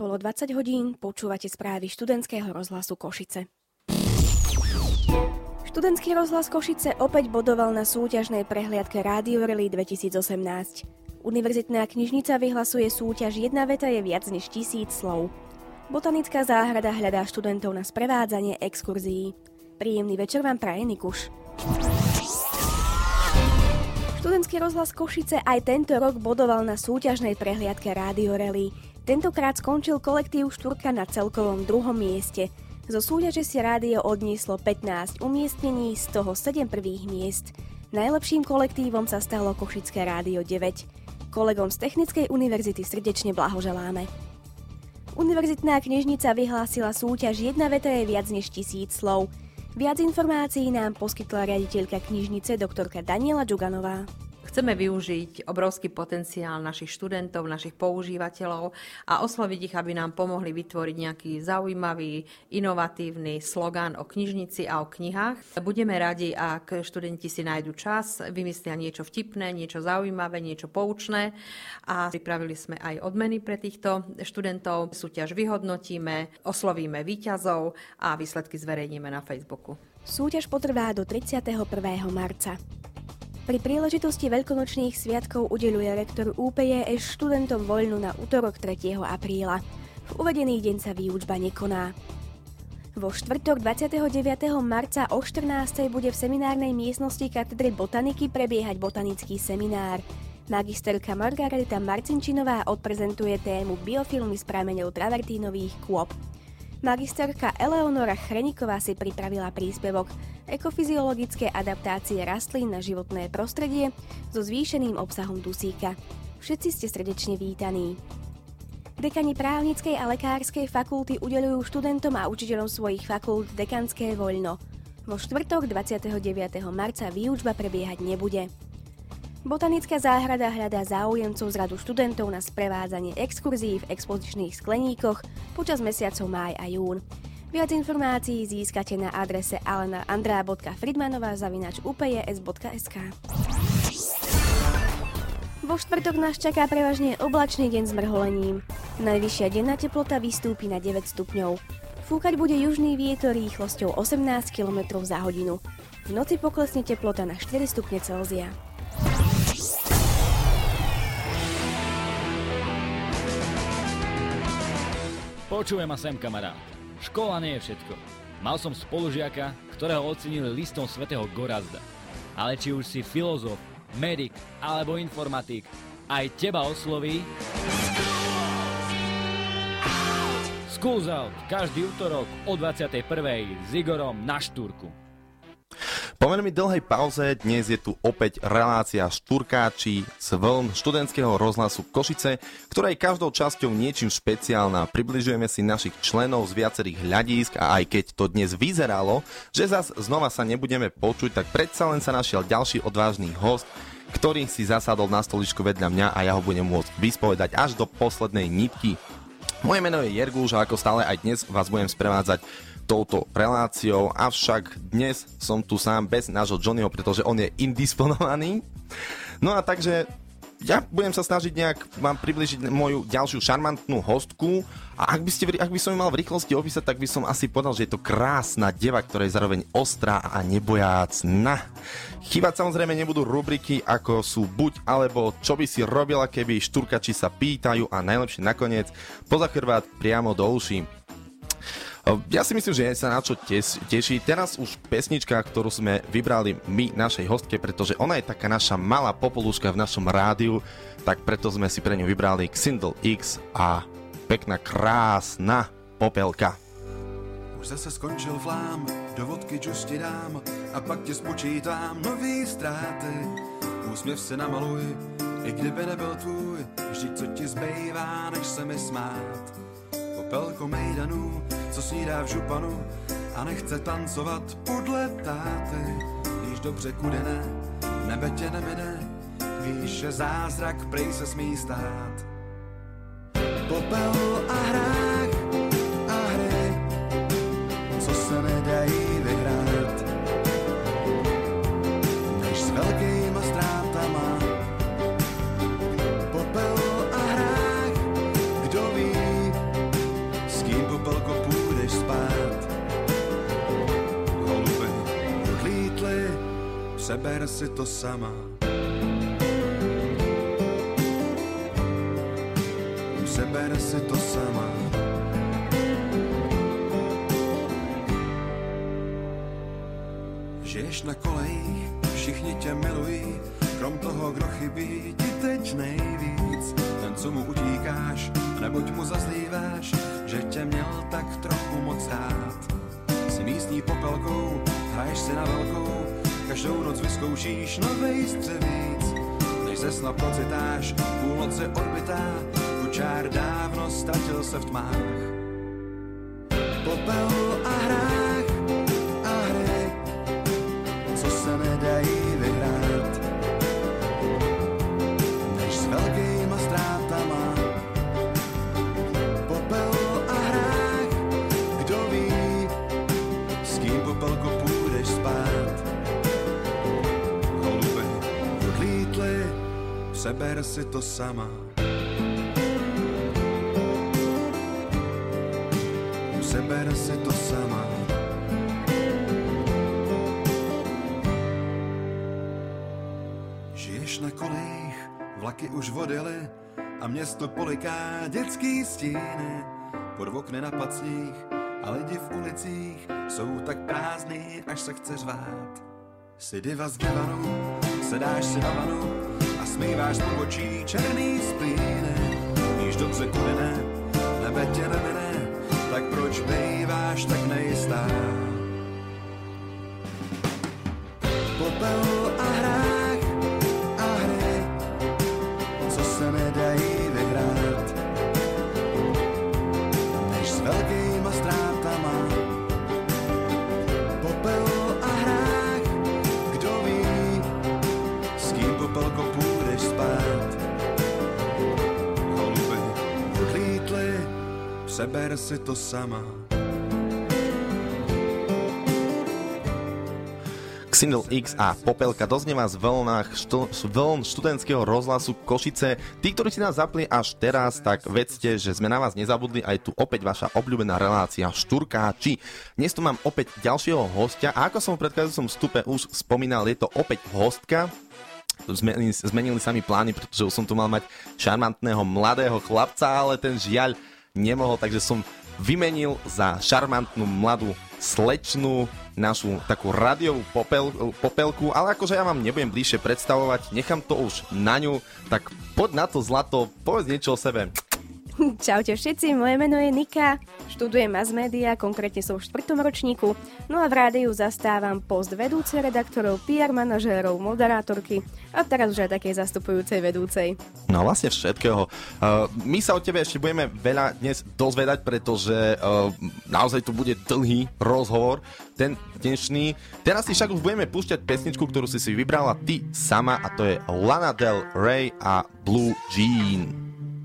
Bolo 20 hodín, počúvate správy študentského rozhlasu Košice. Študentský rozhlas Košice opäť bodoval na súťažnej prehliadke Radio Rally 2018. Univerzitná knižnica vyhlasuje súťaž Jedna veta je viac než 1000 slov. Botanická záhrada hľadá študentov na sprevádzanie exkurzií. Príjemný večer vám praje Nikuš. Študentský rozhlas Košice aj tento rok bodoval na súťažnej prehliadke Radio Rally. Tentokrát skončil kolektív Štúrka na celkovom 2. mieste. Zo súťaže si rádio odnieslo 15 umiestnení, z toho 7 prvých miest. Najlepším kolektívom sa stalo Košické rádio 9. Kolegom z Technickej univerzity srdečne blahoželáme. Univerzitná knižnica vyhlásila súťaž Jedna veta je viac než 1000 slov. Viac informácií nám poskytla riaditeľka knižnice doktorka Daniela Džuganová. Chceme využiť obrovský potenciál našich študentov, našich používateľov a osloviť ich, aby nám pomohli vytvoriť nejaký zaujímavý, inovatívny slogán o knižnici a o knihách. Budeme radi, ak študenti si nájdu čas, vymyslia niečo vtipné, niečo zaujímavé, niečo poučné a pripravili sme aj odmeny pre týchto študentov. Súťaž vyhodnotíme, oslovíme víťazov a výsledky zverejníme na Facebooku. Súťaž potrvá do 31. marca. Pri príležitosti veľkonočných sviatkov udeľuje rektor UPJŠ študentom voľnu na utorok 3. apríla. V uvedený deň sa výučba nekoná. Vo štvrtok 29. marca o 14. bude v seminárnej miestnosti katedry botaniky prebiehať botanický seminár. Magisterka Margareta Marcinčinová odprezentuje tému biofilmy z prameňov travertínových kôp. Magisterka Eleonora Chreniková si pripravila príspevok Ekofyziologické adaptácie rastlín na životné prostredie so zvýšeným obsahom dusíka. Všetci ste srdečne vítaní. Dekani právnickej a lekárskej fakulty udeľujú študentom a učiteľom svojich fakult dekanské voľno. Vo štvrtok 29. marca výučba prebiehať nebude. Botanická záhrada hľadá záujemcov z radu študentov na sprevádzanie exkurzií v expozičných skleníkoch počas mesiacov máj a jún. Viac informácií získate na adrese alenaandrea.fridmanová@upjs.sk. Vo štvrtok nás čaká prevažne oblačný deň s mrholením. Najvyššia denná teplota vystúpi na 9 stupňov. Fúkať bude južný vietor rýchlosťou 18 km za hodinu. V noci poklesne teplota na 4 stupne Celzia. Počúvaj ma sem, kamarát. Škola nie je všetko. Mal som spolužiaka, ktorého ocenili listom svätého Gorazda. Ale či už si filozof, medik alebo informatik, aj teba osloví Schools Out každý utorok o 21. s Igorom na Štúrku. Po veľmi dlhej pauze dnes je tu opäť relácia Štúrkáči z vln študentského rozhlasu Košice, ktorá je každou časťou niečím špeciálna. Približujeme si našich členov z viacerých hľadísk a aj keď to dnes vyzeralo, že zas znova sa nebudeme počuť, tak predsa len sa našiel ďalší odvážny host, ktorý si zasadol na stoličku vedľa mňa a ja ho budem môcť vyspovedať až do poslednej nitky. Moje meno je Jergúš a ako stále aj dnes vás budem sprevádzať touto reláciou, avšak dnes som tu sám bez nášho Johnnyho, pretože on je indisponovaný. No a takže ja budem sa snažiť nejak vám približiť moju ďalšiu šarmantnú hostku a ak by som ju mal v rýchlosti opísať, tak by som asi povedal, že je to krásna deva, ktorá je zároveň ostrá a nebojácna. Chýbať samozrejme nebudú rubriky ako sú buď alebo čo by si robila, keby štúrkači sa pýtajú a najlepšie nakoniec poza chrbát priamo do uší. Ja si myslím, že sa na čo teší. Teraz už pesnička, ktorú sme vybrali my našej hostke, pretože ona je taká naša malá popolúška v našom rádiu, tak preto sme si pre ňu vybrali Xindl X a pekná, krásna Popelka. Už zase skončil flám, do vodky čusti dám a pak tě spočítám nový ztráty. Úsměv si namaluj, i kdyby nebyl tvůj, vždyť co ti zbývá, než se mi smát. Popelko mejdanů, co snídá v županu a nechce tancovat podle táty. Víš dobře, kudy ne, nebe tě nemine, víš, že zázrak prej se smí stát. Popel a hrách a hry, co se nedají vyhrát, než s velkýma ztrátama. Popel a hrách, kdo ví, seber si to sama. Seber si to sama. Žiješ na kolejích, všichni tě milují, krom toho, kdo chybí ti teď nejvíc. Ten, co mu utíkáš, neboť mu zazlíváš, že tě měl tak trochu moc rád. Si místní popelkou, hraješ si na velkou, každou noc vyzkoušíš novej střevíc. Než ze sna procitáš, půlnoc je odbytá, kučár dávno ztratil se v tmách. Popel a hrách a hry, co se nedají vyhrát, než s velkýma ztrátama. Popel a hrách, kdo ví, s kým popelko půjdeš spát. Holuby odlítly, seber si to sama. Seber si to sama. Žiješ na kolejích, vlaky už odjely a město poliká dětský stíny. Pod okny na pacích a lidi v ulicích jsou tak prázdný, až se chce řvát. Si diva z divanu, sedáš si na vanu a smýváš po očí černý splíny. Víš dobře, kudy ne, nebe tě nemine, tak proč býváš tak nejistá? Popel a hrách a hry, co se nedají vyhrát, než s velkýma ztrátama. Popel a hrách, kdo ví, s kým popelko půjdeš spát. Holuby odlítly, seber si to sama. Xindel X a Popelka doznieva z vln študentského rozhlasu Košice. Tí, ktorí si nás zapli až teraz, tak vedzte, že sme na vás nezabudli. Aj tu opäť vaša obľúbená relácia Šturkáči. Dnes tu mám opäť ďalšieho hostia a ako som v predchádzajúcom vstupe už spomínal, je to opäť hostka. Zmenili sa mi plány, pretože už som tu mal mať šarmantného mladého chlapca, ale ten žiaľ nemohol, takže som vymenil za šarmantnú mladú slečnú našu takú radiovú popelku, ale akože ja vám nebudem bližšie predstavovať, nechám to už na ňu, tak poď na to, Zlato, povedz niečo o sebe. Čaute všetci, moje meno je Nika, študujem mass media, konkrétne som v 4. ročníku, no a v rádiu zastávam post vedúcej redaktorov, PR manažérov, moderátorky a teraz už aj takej zastupujúcej vedúcej. No vlastne všetkého. My sa o tebe ešte budeme veľa dnes dozvedať, pretože naozaj tu bude dlhý rozhovor, ten dnešný. Teraz si však už budeme púšťať pesničku, ktorú si vybrala ty sama a to je Lana Del Rey a Blue Jean.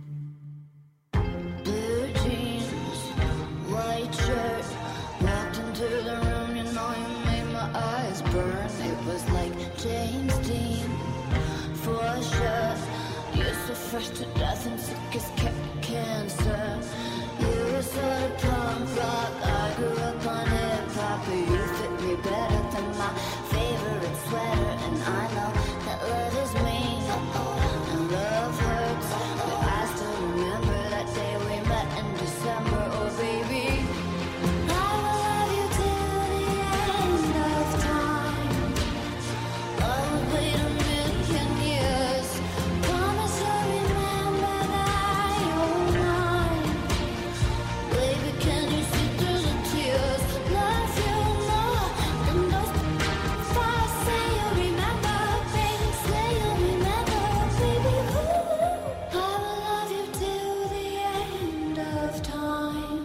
Fresh to death and sick as cancer. You were sort of punk rock, I grew up on hip-hop. You fit me better than my favorite sweater. And I know that love is mean and love hurts, but I still remember that day we met in December. Oh baby, I will love you till the end of time. I would wait a million years. Promise you'll remember that you're mine. Baby, can you see through the tears? Love you more than those stars. Say you'll remember, baby. Say you'll remember, baby. Ooh, I will love you till the end of time.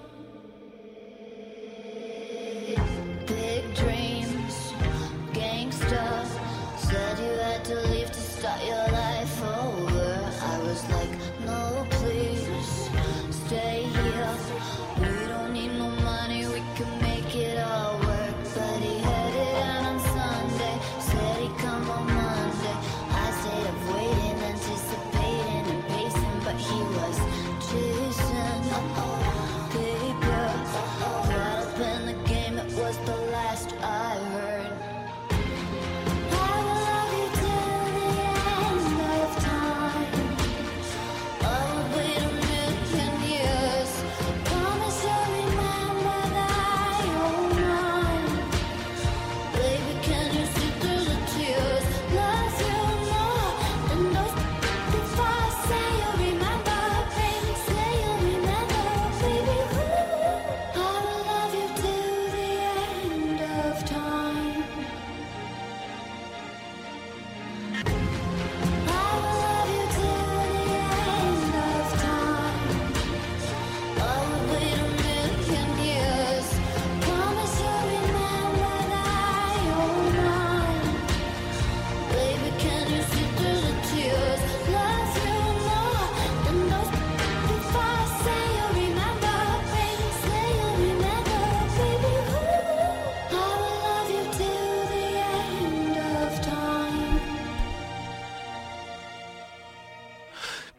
Big dreams, gangsta. Said you had to leave to start your life over. I was like, no, please, stay here. We don't need no money, we can make it all work. But he headed out on Sunday, said he'd come on Monday. I stayed up waiting, anticipating and pacing, but he was chasing. Big girl, caught up in the game, it was the last I heard. I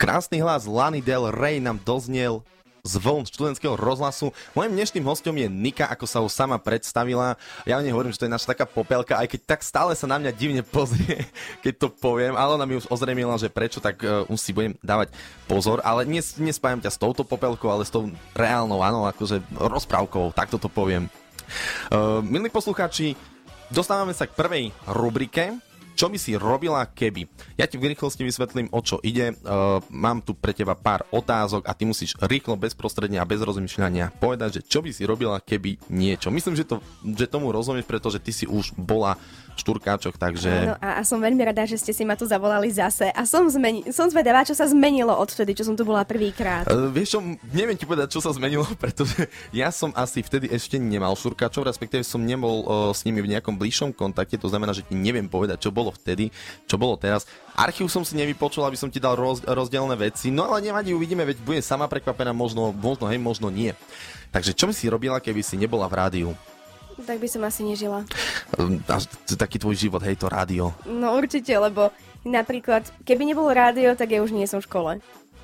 Krásny hlas Lany Del Rey nám doznel z vln študentského rozhlasu. Mojím dnešným hostom je Nika, ako sa už sama predstavila. Ja o nej hovorím, že to je naša taká popelka, aj keď tak stále sa na mňa divne pozrie, keď to poviem, ale ona mi už ozrejmila, že prečo, tak už si budem dávať pozor, ale nespájam ťa s touto popelkou, ale s tou reálnou, áno, akože rozprávkou, takto to poviem. Milí poslucháči, dostávame sa k prvej rubrike. Čo by si robila, keby? Ja ti v rýchlosti vysvetlím, o čo ide. Mám tu pre teba pár otázok a ty musíš rýchlo, bezprostredne a bez rozmýšľania povedať, že čo by si robila, keby niečo. Myslím, že tomu rozumieš, pretože ty si už bola v štúrkáčoch, takže... Áno, a som veľmi rada, že ste si ma tu zavolali zase. A som zvedavá, čo sa zmenilo odvtedy, čo som tu bola prvýkrát. Vieš čo, neviem ti povedať, čo sa zmenilo, pretože ja som asi vtedy ešte nemal štúrkáčov, respektíve som nebol s nimi v nejakom bližšom kontakte, to znamená, že ti neviem povedať, čo bolo vtedy, čo bolo teraz. Archív som si nevypočul, aby som ti dal rozdielne veci, no ale nevadí, uvidíme, veď bude sama prekvapená, možno hej, možno nie. Takže čo by si robila, keby si nebola v rádiu? Tak by som asi nežila. Taký tvoj život, hej, to rádio. No určite, lebo napríklad, keby nebolo rádio, tak ja už nie som v škole.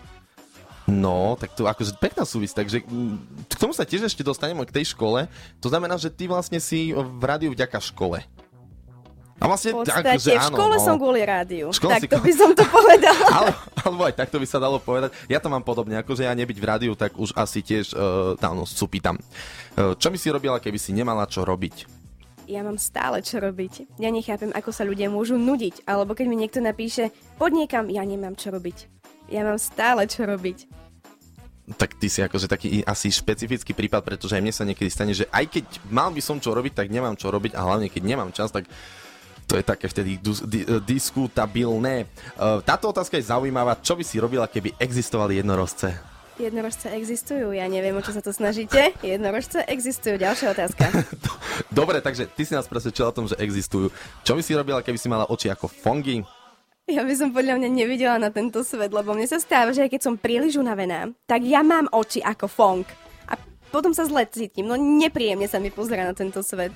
No, tak to akože pekná súvisť, takže k tomu sa tiež ešte dostaneme k tej škole. To znamená, že ty vlastne si v rádiu vďaka škole. A vlastne, v podstate akože, v škole áno, som kvôli rádiu. Tak to si... by som to povedala. Alebo aj takto by sa dalo povedať. Ja to mám podobne, akože ja nebyť v rádiu, tak už asi tiež tam supítam. Čo by si robila, keby si nemala čo robiť? Ja mám stále čo robiť. Ja nechápem, ako sa ľudia môžu nudiť. Alebo keď mi niekto napíše, poď niekam, ja nemám čo robiť. Ja mám stále čo robiť. Tak ty si akože taký asi špecifický prípad, pretože aj mne sa niekedy stane, že aj keď mal by som čo robiť, tak nemám čo robiť a hlavne keď nemám čas, tak to je také vtedy diskutabilné. Táto otázka je zaujímavá. Čo by si robila, keby existovali jednorožce? Jednorožce existujú, ja neviem, o čo sa to snažíte. Jednorožce existujú. Ďalšia otázka. Dobre, takže ty si nás presvedčila o tom, že existujú. Čo by si robila, keby si mala oči ako fongy? Ja by som podľa mňa nevidela na tento svet, lebo mne sa stáva, že aj keď som príliš unavená, tak ja mám oči ako fong. A potom sa zle cítim. No nepríjemne sa mi pozerá na tento svet.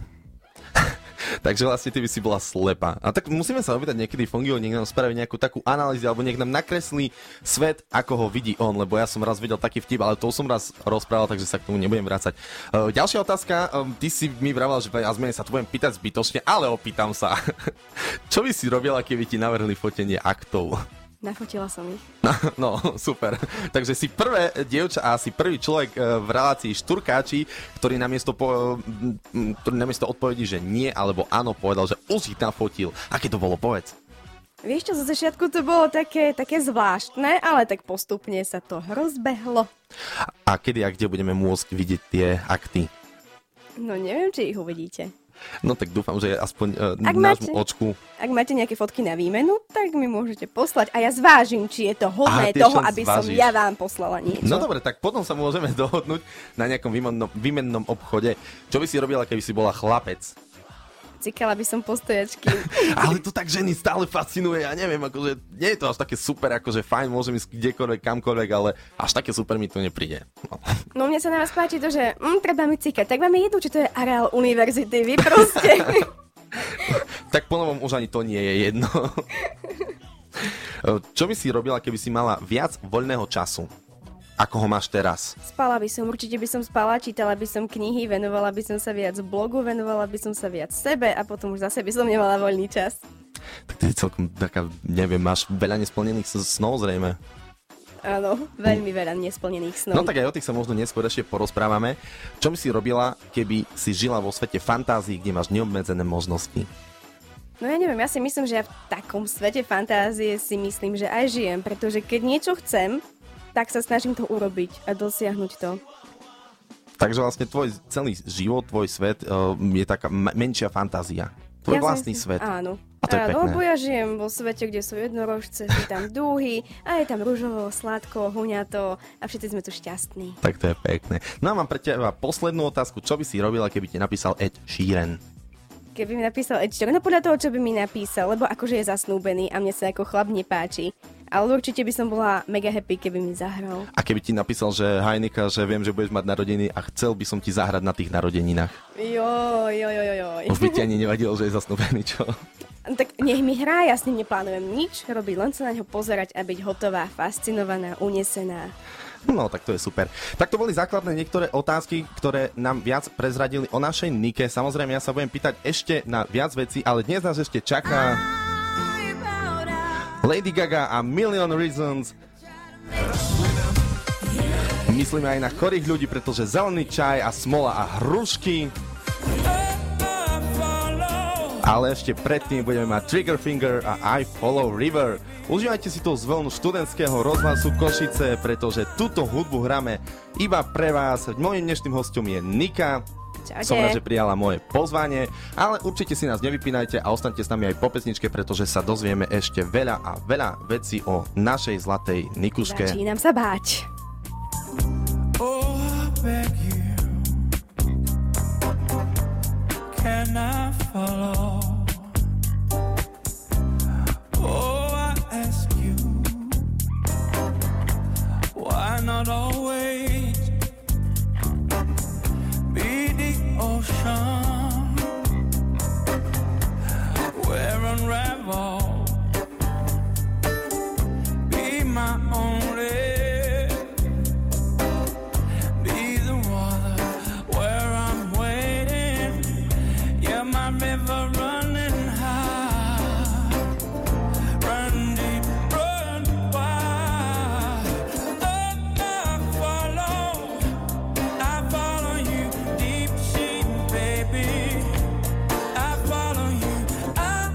Takže vlastne ty by si bola slepá. A tak musíme sa opýtať niekedy Fongio, nech nám spraví nejakú takú analýzu, alebo nech nám nakreslí svet, ako ho vidí on, lebo ja som raz videl taký vtip, ale to som raz rozprával, takže sa k tomu nebudem vrácať. Ďalšia otázka, ty si mi vravala, že ja zmene sa to budem pýtať zbytočne, ale opýtam sa. Čo by si robila, keby ti navrhli fotenie aktov? Nafotila som ich. No, super. Takže si prvé dievča a si prvý človek v relácii Šturkáči, ktorý namiesto odpovedí, že nie alebo áno, povedal, že už ich nafotil. Aké to bolo, povedz? Vieš čo, zo začiatku to bolo také zvláštne, ale tak postupne sa to rozbehlo. A kedy a kde budeme môcť vidieť tie akty? No neviem, či ich uvidíte. No tak dúfam, že aspoň nášmu očku. Ak máte nejaké fotky na výmenu, tak mi môžete poslať a ja zvážim, či je to hodné toho, aby som ja vám poslala niečo. No dobre, tak potom sa môžeme dohodnúť na nejakom výmennom obchode. Čo by si robila, keby si bola chlapec? Cikala by som po stojačky. Ale to tak ženy stále fascinuje, ja neviem, akože nie je to až také super, akože fajn, môžem ísť kdekoľvek, kamkoľvek, ale až také super mi to nepríde. No mne sa na vás páči to, že treba mi cikať, tak vám je jedno, či to je areál univerzity, vy proste. Tak po novom už ani to nie je jedno. Čo by si robila, keby si mala viac voľného času? Ako ho máš teraz? Spala by som, určite by som spala, čítala by som knihy, venovala by som sa viac blogu, venovala by som sa viac sebe a potom už zase by som nemala voľný čas. Tak ty celkom taká, neviem, máš veľa nesplnených snov zrejme. Áno, veľmi veľa nesplnených snov. No tak aj o tých sa možno neskôr ešte porozprávame. Čo by si robila, keby si žila vo svete fantázií, kde máš neobmedzené možnosti? No ja neviem, ja si myslím, že ja v takom svete fantázie si myslím, že aj žijem, pretože keď niečo chcem, tak sa snažím to urobiť a dosiahnuť to. Takže vlastne tvoj celý život, tvoj svet je taká menšia fantázia. Tvoj vlastný svet. Áno. A to je pekné. Lebo ja žijem vo svete, kde sú jednorožce, sú tam dúhy a je tam ružovo, sladko, huňato a všetci sme tu šťastní. Tak to je pekné. No a mám pre teba poslednú otázku. Čo by si robila, keby ti napísal Ed Sheeran? Keby mi napísal Ed Sheeran, no podľa toho, čo by mi napísal, lebo akože je zasnúbený a mne sa ako chlap nepáči. Ale určite by som bola mega happy, keby mi zahral. A keby ti napísal, že Hajnika, že viem, že budeš mať narodeniny a chcel by som ti zahrať na tých narodeninách. Joj. Už by ti ani nevadilo, že je zasnúbený, čo? Tak nech mi hrá, ja s ním neplánujem nič robiť, len sa na ňo pozerať a byť hotová, fascinovaná, unesená. No, tak to je super. Tak to boli základné niektoré otázky, ktoré nám viac prezradili o našej Nike. Samozrejme, ja sa budem pýtať ešte na viac vecí, ale dnes nás ešte čaká Lady Gaga a Million Reasons. Myslíme aj na chorých ľudí, pretože zelený čaj a smola a hrušky. Ale ešte predtým budeme mať Trigger Finger a I Follow River. Užívajte si to z vlnu študentského rozhlasu Košice, pretože túto hudbu hráme iba pre vás. Mojím dnešným hostom je Nika. Čaute. Som rád, že prijala moje pozvanie, ale určite si nás nevypínajte a ostaňte s nami aj po pesničke, pretože sa dozvieme ešte veľa a veľa vecí o našej zlatej Nikuške. Začínam sa báť. Oh, I beg you, can I follow? Oh, I ask you, why not always be the ocean where unravel, be my only. River running high, run deep, run wide. Oh, I follow you, deep sea, baby. I follow you, I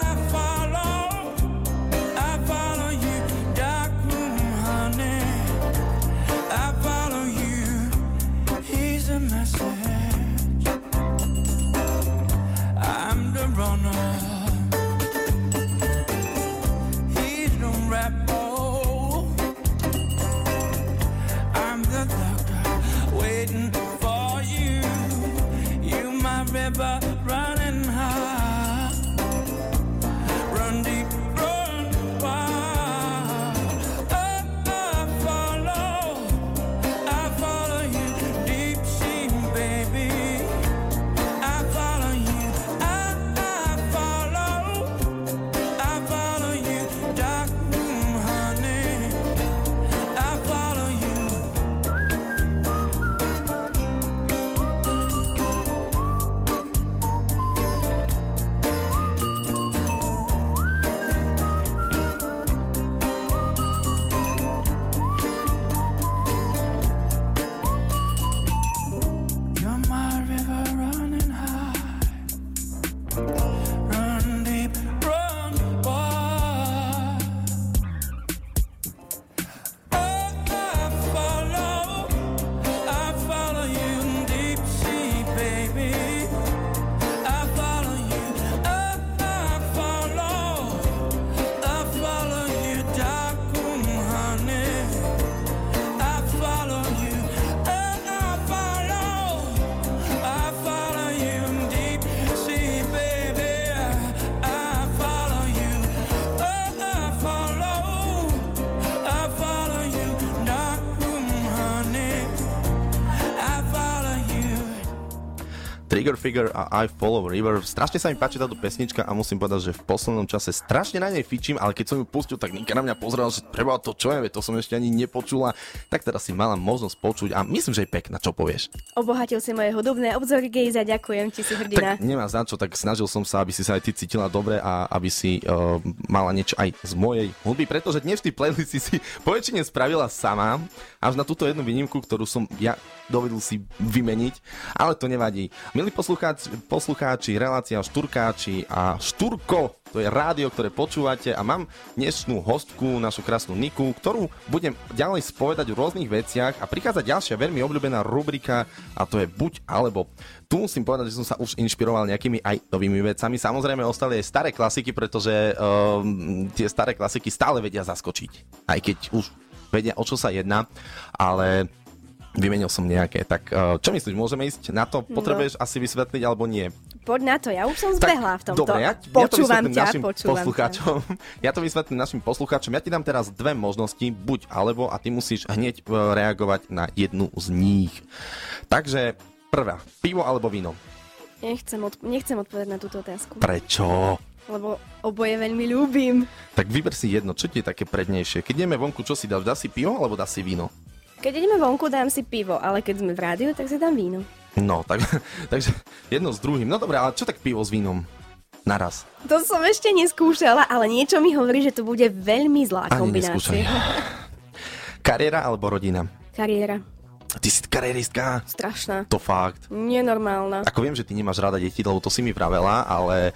follow you, dark room, honey. I follow you, here's a message. I'm the runner, he's the rebel. I'm the doctor waiting for you. You my river running high, run deep, run wide. Oh, I follow you, deep sea, baby. I follow you. Trigger Figure a I Follow River. Strašne sa mi páči táto pesnička a musím povedať, že v poslednom čase strašne na nej fičím, ale keď som ju pustil, tak Nika na mňa pozerala, že treba to, čo je, to som ešte ani nepočula. Tak teraz si mala možnosť počuť a myslím, že je pekná, čo povieš. Obohatil si moje hudobné obzory, Gejza, ďakujem ti, si hrdina. Tak nemá za čo, tak snažil som sa, aby si sa aj ty cítila dobre a aby si mala niečo aj z mojej hudby, pretože dnešný playlist si poväčšine spravila sama, až na túto jednu výnimku, ktorú som ja dovedol si vymeniť, ale to nevadí. Milí poslucháči, relácia Šturkáči a Šturko, to je rádio, ktoré počúvate a mám dnešnú hostku, našu krásnu Niku, ktorú budem ďalej spovedať o rôznych veciach a prichádza ďalšia veľmi obľúbená rubrika a to je Buď alebo. Tu musím povedať, že som sa už inšpiroval nejakými aj novými vecami. Samozrejme ostali aj staré klasiky, pretože tie staré klasiky stále vedia zaskočiť. Aj keď už vedia, o čo sa jedná, ale vymenil som nejaké. Tak čo myslíš, môžeme ísť na to? Potrebuješ asi vysvetliť alebo nie? Poď na to, ja už som zbehla v tomto. Dobre, ja to vysvetlím našim poslucháčom. Ja to vysvetlím našim poslucháčom. Ja ti dám teraz dve možnosti, buď alebo, a ty musíš hneď reagovať na jednu z nich. Takže prvá, pivo alebo víno? Nechcem odpovedať na túto otázku. Prečo? Lebo oboje veľmi ľúbim. Tak vyber si jedno, čo ti je také prednejšie. Keď ideme vonku, čo si dáš? Dáš si pivo alebo dáš si víno? Keď ideme vonku, dám si pivo, ale keď sme v rádiu, tak si dám víno. No, takže jedno s druhým. No dobré, ale čo tak pivo s vínom? Naraz. To som ešte neskúšala, ale niečo mi hovorí, že to bude veľmi zlá Ani kombinácia. Kariéra alebo rodina? Kariéra. Ty si kariéristka? Strašná. To fakt. Nenormálna. Ako viem, že ty nemáš rada deti, lebo to si mi vravela, ale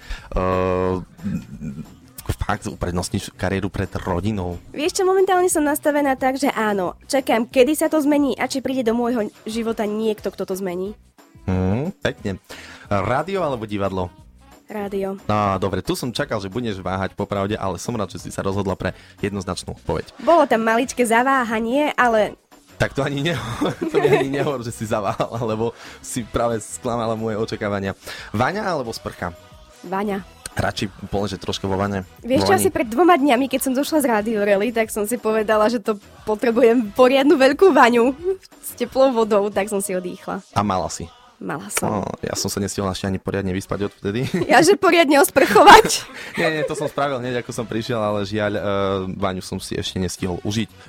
fakt uprednostníš kariéru pred rodinou. Vieš čo, momentálne som nastavená tak, že áno. Čakám, kedy sa to zmení a či príde do môjho života niekto, kto to zmení. Pekne. Rádio alebo divadlo? Rádio. No, dobre, tu som čakal, že budeš váhať popravde, ale som rád, že si sa rozhodla pre jednoznačnú odpoveď. Bolo tam maličké zaváhanie, ale... Tak to ani nehovor, že si zaváhala, lebo si práve sklamala moje očakávania. Vaňa alebo sprcha? Vaňa. Radšej poležať troška vo vane. Vieš čo, asi pred 2 dňami, keď som došla z Radio Rally, tak som si povedala, že to potrebujem poriadnu veľkú vaňu s teplou vodou, tak som si odýchla. A mala si? Mala som. Ja som sa nestihol ešte ani poriadne vyspať odvtedy. Ja, že poriadne osprchovať? Nie, to som spravil hneď, ako som prišiel, ale žiaľ, vaňu som si ešte nestihol užiť.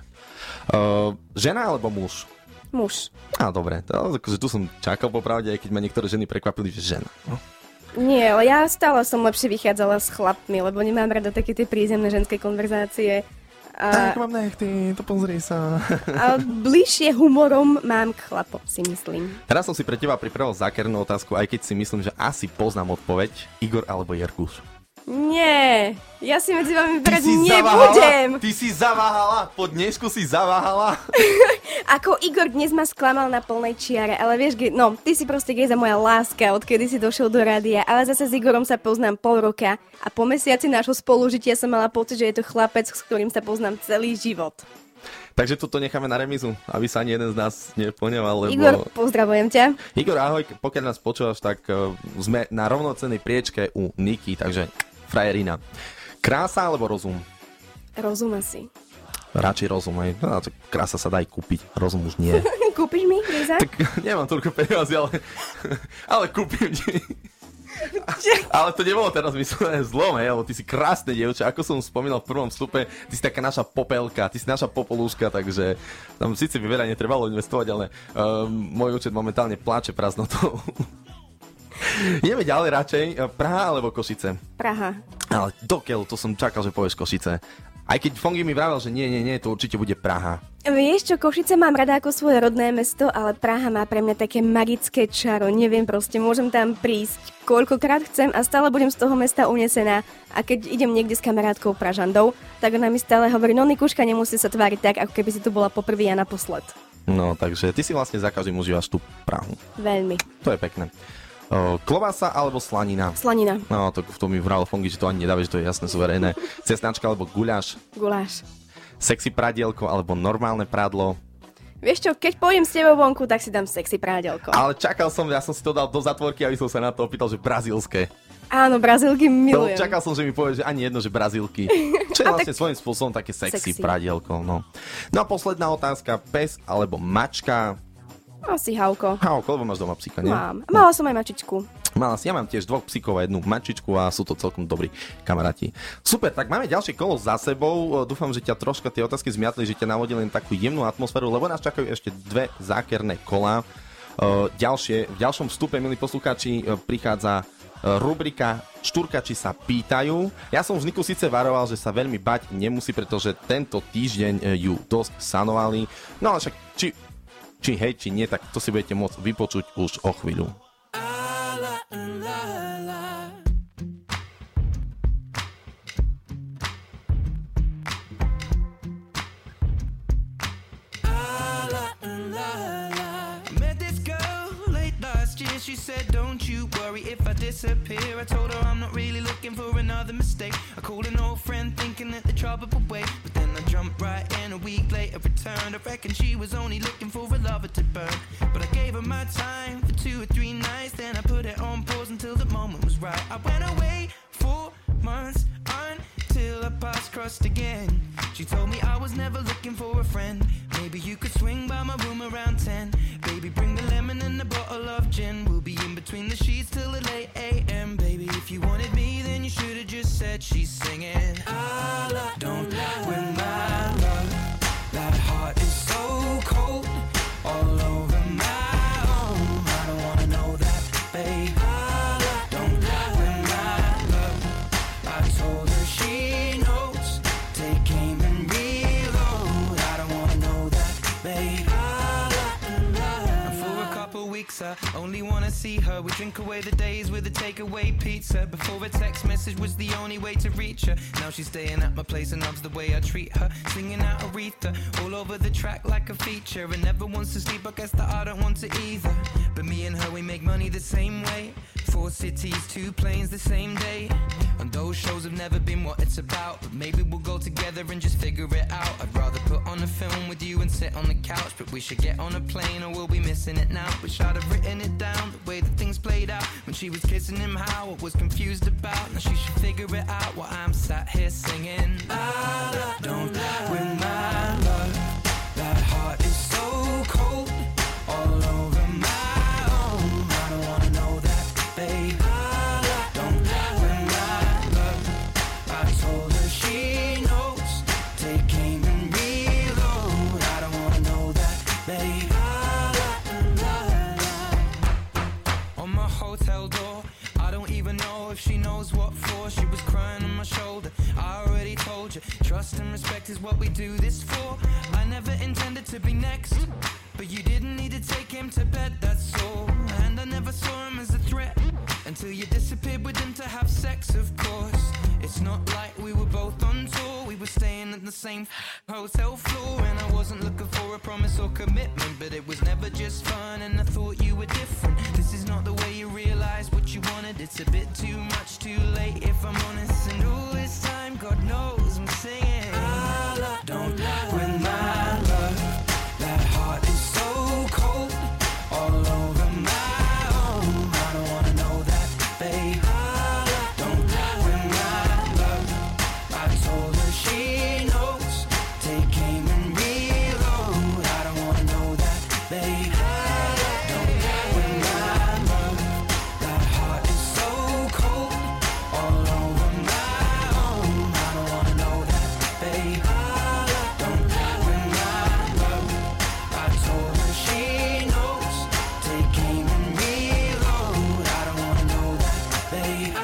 Žena alebo muž? Muž. Dobre, akože tu som čakal popravde, aj keď ma niektoré ženy prekvapili, že žena. No. Nie, ale ja stále som lepšie vychádzala s chlapmi, lebo nemám rada také tie prízemné ženské konverzácie. Tak mám nechty, to pozri sa. A bližšie humorom mám k chlapom, si myslím. Teraz som si pre teba pripravil zákernú otázku, aj keď si myslím, že asi poznám odpoveď. Igor alebo Jerkuš? Nie, ja si medzi vami vybrať nebudem. Ty si zaváhala? Po dnešku si zaváhala? Ako Igor dnes ma sklamal na plnej čiare, ale vieš, no, ty si proste gejza moja láska, odkedy si došiel do rádia, ale zase s Igorom sa poznám pol roka a po mesiaci nášho spolužitia som mala pocit, že je to chlapec, s ktorým sa poznám celý život. Takže toto necháme na remizu, aby sa ani jeden z nás nepoňoval, lebo... Igor, pozdravujem ťa. Igor, ahoj, pokiaľ nás počúvaš, tak sme na rovnocennej priečke u Niky, takže frajerina. Krása alebo rozum? Rozum asi. Radšej rozum, aj. No, krása sa dá aj kúpiť, rozum už nie. Kúpiš mi, Liza? Tak nemám toľko peniazy, ale kúpim ti. Ale to nebolo teraz myslené zlom, lebo ty si krásne dievča, ako som spomínal v prvom vstupe, ty si taká naša popelka, ty si naša popolúška, takže tam síce by veľa netrebalo investovať, ale môj účet momentálne pláče prázdnotou. Ideme ďalej radšej, Praha alebo Košice? Praha. Ale dokiaľ, to som čakal, že povieš Košice. Aj keď Fongy mi vravel, že nie, to určite bude Praha. Vieš čo, Košice mám rada ako svoje rodné mesto, ale Praha má pre mňa také magické čaro. Neviem proste, môžem tam prísť koľkokrát chcem a stále budem z toho mesta unesená. A keď idem niekde s kamarátkou Pražandou, tak ona mi stále hovorí, no Nikuška, nemusí sa tváriť tak, ako keby si tu bola poprvý a naposled. No, takže ty si vlastne za každým užívaš tú Prahu. Veľmi. To je pekné. Klobása alebo slanina? Slanina. No, to mi vral Fongy, že to ani nedáva, že to je jasné, suverénne. Cesnačka alebo guľáš? Guláš. Sexy pradielko alebo normálne prádlo? Vieš čo, keď pôjdem s tebou vonku, tak si dám sexy prádelko. Ale čakal som, ja som si to dal do zatvorky, aby som sa na to opýtal, že brazílske. Áno, brazílky milujem. Čakal som, že mi povieš, že ani jedno, že brazílky. Čo je vlastne svojím spôsobom také sexy pradielko. No a posledná otázka, pes alebo mačka? Asi Hauko. Hauko, lebo máš doma psíka, nie? Mám. Mala som aj mačičku. Mala si, ja mám tiež 2 psíkov a 1 mačičku a sú to celkom dobrí kamaráti. Super, tak máme ďalšie kolo za sebou. Dúfam, že ťa troška tie otázky zmiatli, že ťa navodili len takú jemnú atmosféru, lebo nás čakajú ešte 2 zákerné kolá. V ďalšom vstupe, milí poslucháči, prichádza rubrika Štúrkači sa pýtajú. Ja som už Niku síce varoval, že sa veľmi bať nemusí, pretože tento týždeň ju dosť sanovali. No ale však či hej, či nie, tak to si budete môcť vypočuť už o chvíľu. She said, don't you worry if I disappear. I told her I'm not really looking for another mistake. I called an old friend thinking that the trouble would wait, but then I jumped right in. A week later returned. I reckon she was only looking for a lover to burn, but I gave her my time for 2 or 3 nights. Then I put it on pause until the moment was right. I went away 4 months until our paths crossed again. She told me I was never looking for a friend. Maybe you could swing by my room around 10. Baby, bring the lemon and a bottle of gin. We'll be in between the sheets till the late AM. Baby, if you wanted me, then you should have just said she's singing. Don't win my love. That heart is so cold, all over my own. I don't wanna know that, babe. Don't win my love. I told her she knows. Take aim and reload. I don't wanna know that, babe. And for a couple weeks I only wanna see her. We drink away the days with a takeaway pizza. Before a text message was the only way to reach her. Now she's staying at my place and loves the way I treat her. Singing out Aretha all over the track like a feature. And never wants to sleep, I guess that I don't want to either. But me and her, we make money the same way. 4 cities, 2 planes the same day. And those shows have never been what it's about. But maybe we'll go together and just figure it out. I'd rather put on a film with you and sit on the couch. But we should get on a plane or we'll be missing it now. Wish I'd have written it down, the way that things played out. When she was kissing him, how I was confused about. Now she should figure it out while I'm sat here singing. Don't win my love. That heart is so cold, all over my own. I don't wanna know that, babe. Don't win my love. I told her she knows. Take aim and reload. I don't wanna know that, babe. On my hotel door, I don't even know if she knows what for. She was crying on my shoulder. I already told you, trust and respect is what we do this for. I never intended to be next, but you didn't need to take him to bed, that's all. And I never saw him as a threat until you disappeared with him to have sex, of course. It's not like we were both on tour. We were staying at the same hotel floor. And I wasn't looking for a promise or commitment, but it was never just fun and I thought you were different. This is not the way you realize what you wanted. It's a bit too much too late if I'm honest. And all this time, God knows I'm singing. Don't win my love. That heart is so cold, all over my own. I don't wanna know that, babe. Don't win my love. I told her she knows. Take aim and reload. I don't wanna know that, babe. Don't win my love. That heart is so cold, all over my own. I don't wanna know that, babe. Don't win my love. I told her she knows. Take aim and reload. I don't wanna know that, babe.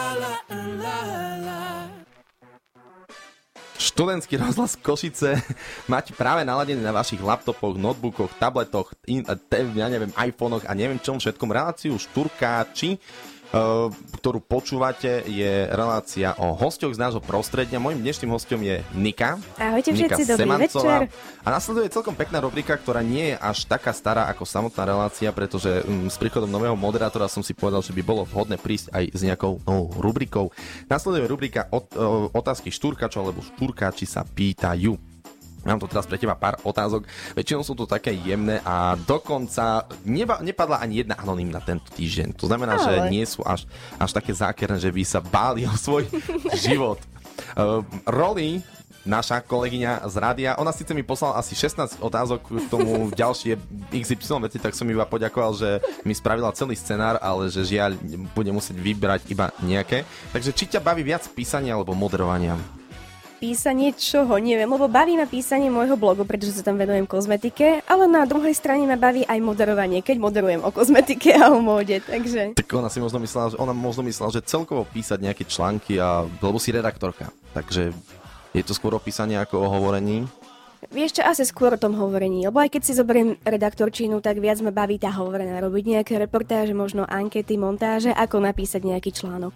Študentský rozhlas Košice máte práve naladený na vašich laptopoch, notebookoch, tabletoch, iPhonech a neviem čom všetkom. Reláciu Šturkáči, ktorú počúvate, je relácia o hosťoch z nášho prostredia. Mojím dnešným hosťom je Nika. Ahojte všetci, dobrý Semancová. večer. A nasleduje celkom pekná rubrika, ktorá nie je až taká stará ako samotná relácia, pretože s príchodom nového moderátora som si povedal, že by bolo vhodné prísť aj s nejakou novou rubrikou. Nasleduje rubrika otázky Štúrkačov, alebo Štúrkáči sa pýtajú. Mám tu teraz pre teba pár otázok, väčšinou sú to také jemné a dokonca nepadla ani jedna anonymná tento týždeň. To znamená, že nie sú až také zákerné, že by sa báli o svoj život. Rolly, naša kolegyňa z rádia, ona síce mi poslala asi 16 otázok k tomu ďalšie XY veci, tak som iba poďakoval, že mi spravila celý scenár, ale že žiaľ bude musieť vybrať iba nejaké. Takže či ťa baví viac písania alebo moderovania? Písanie čoho? Neviem, lebo baví ma písanie môjho blogu, pretože sa tam venujem kozmetike, ale na druhej strane ma baví aj moderovanie, keď moderujem o kozmetike a o móde, takže... Tak ona možno myslela, že celkovo písať nejaké články, lebo si redaktorka, takže je to skôr o písaní ako o hovorení? Vieš čo, asi skôr o tom hovorení, lebo aj keď si zoberiem redaktorčinu, tak viac ma baví tá hovorená, robiť nejaké reportáže, možno ankety, montáže, ako napísať nejaký článok.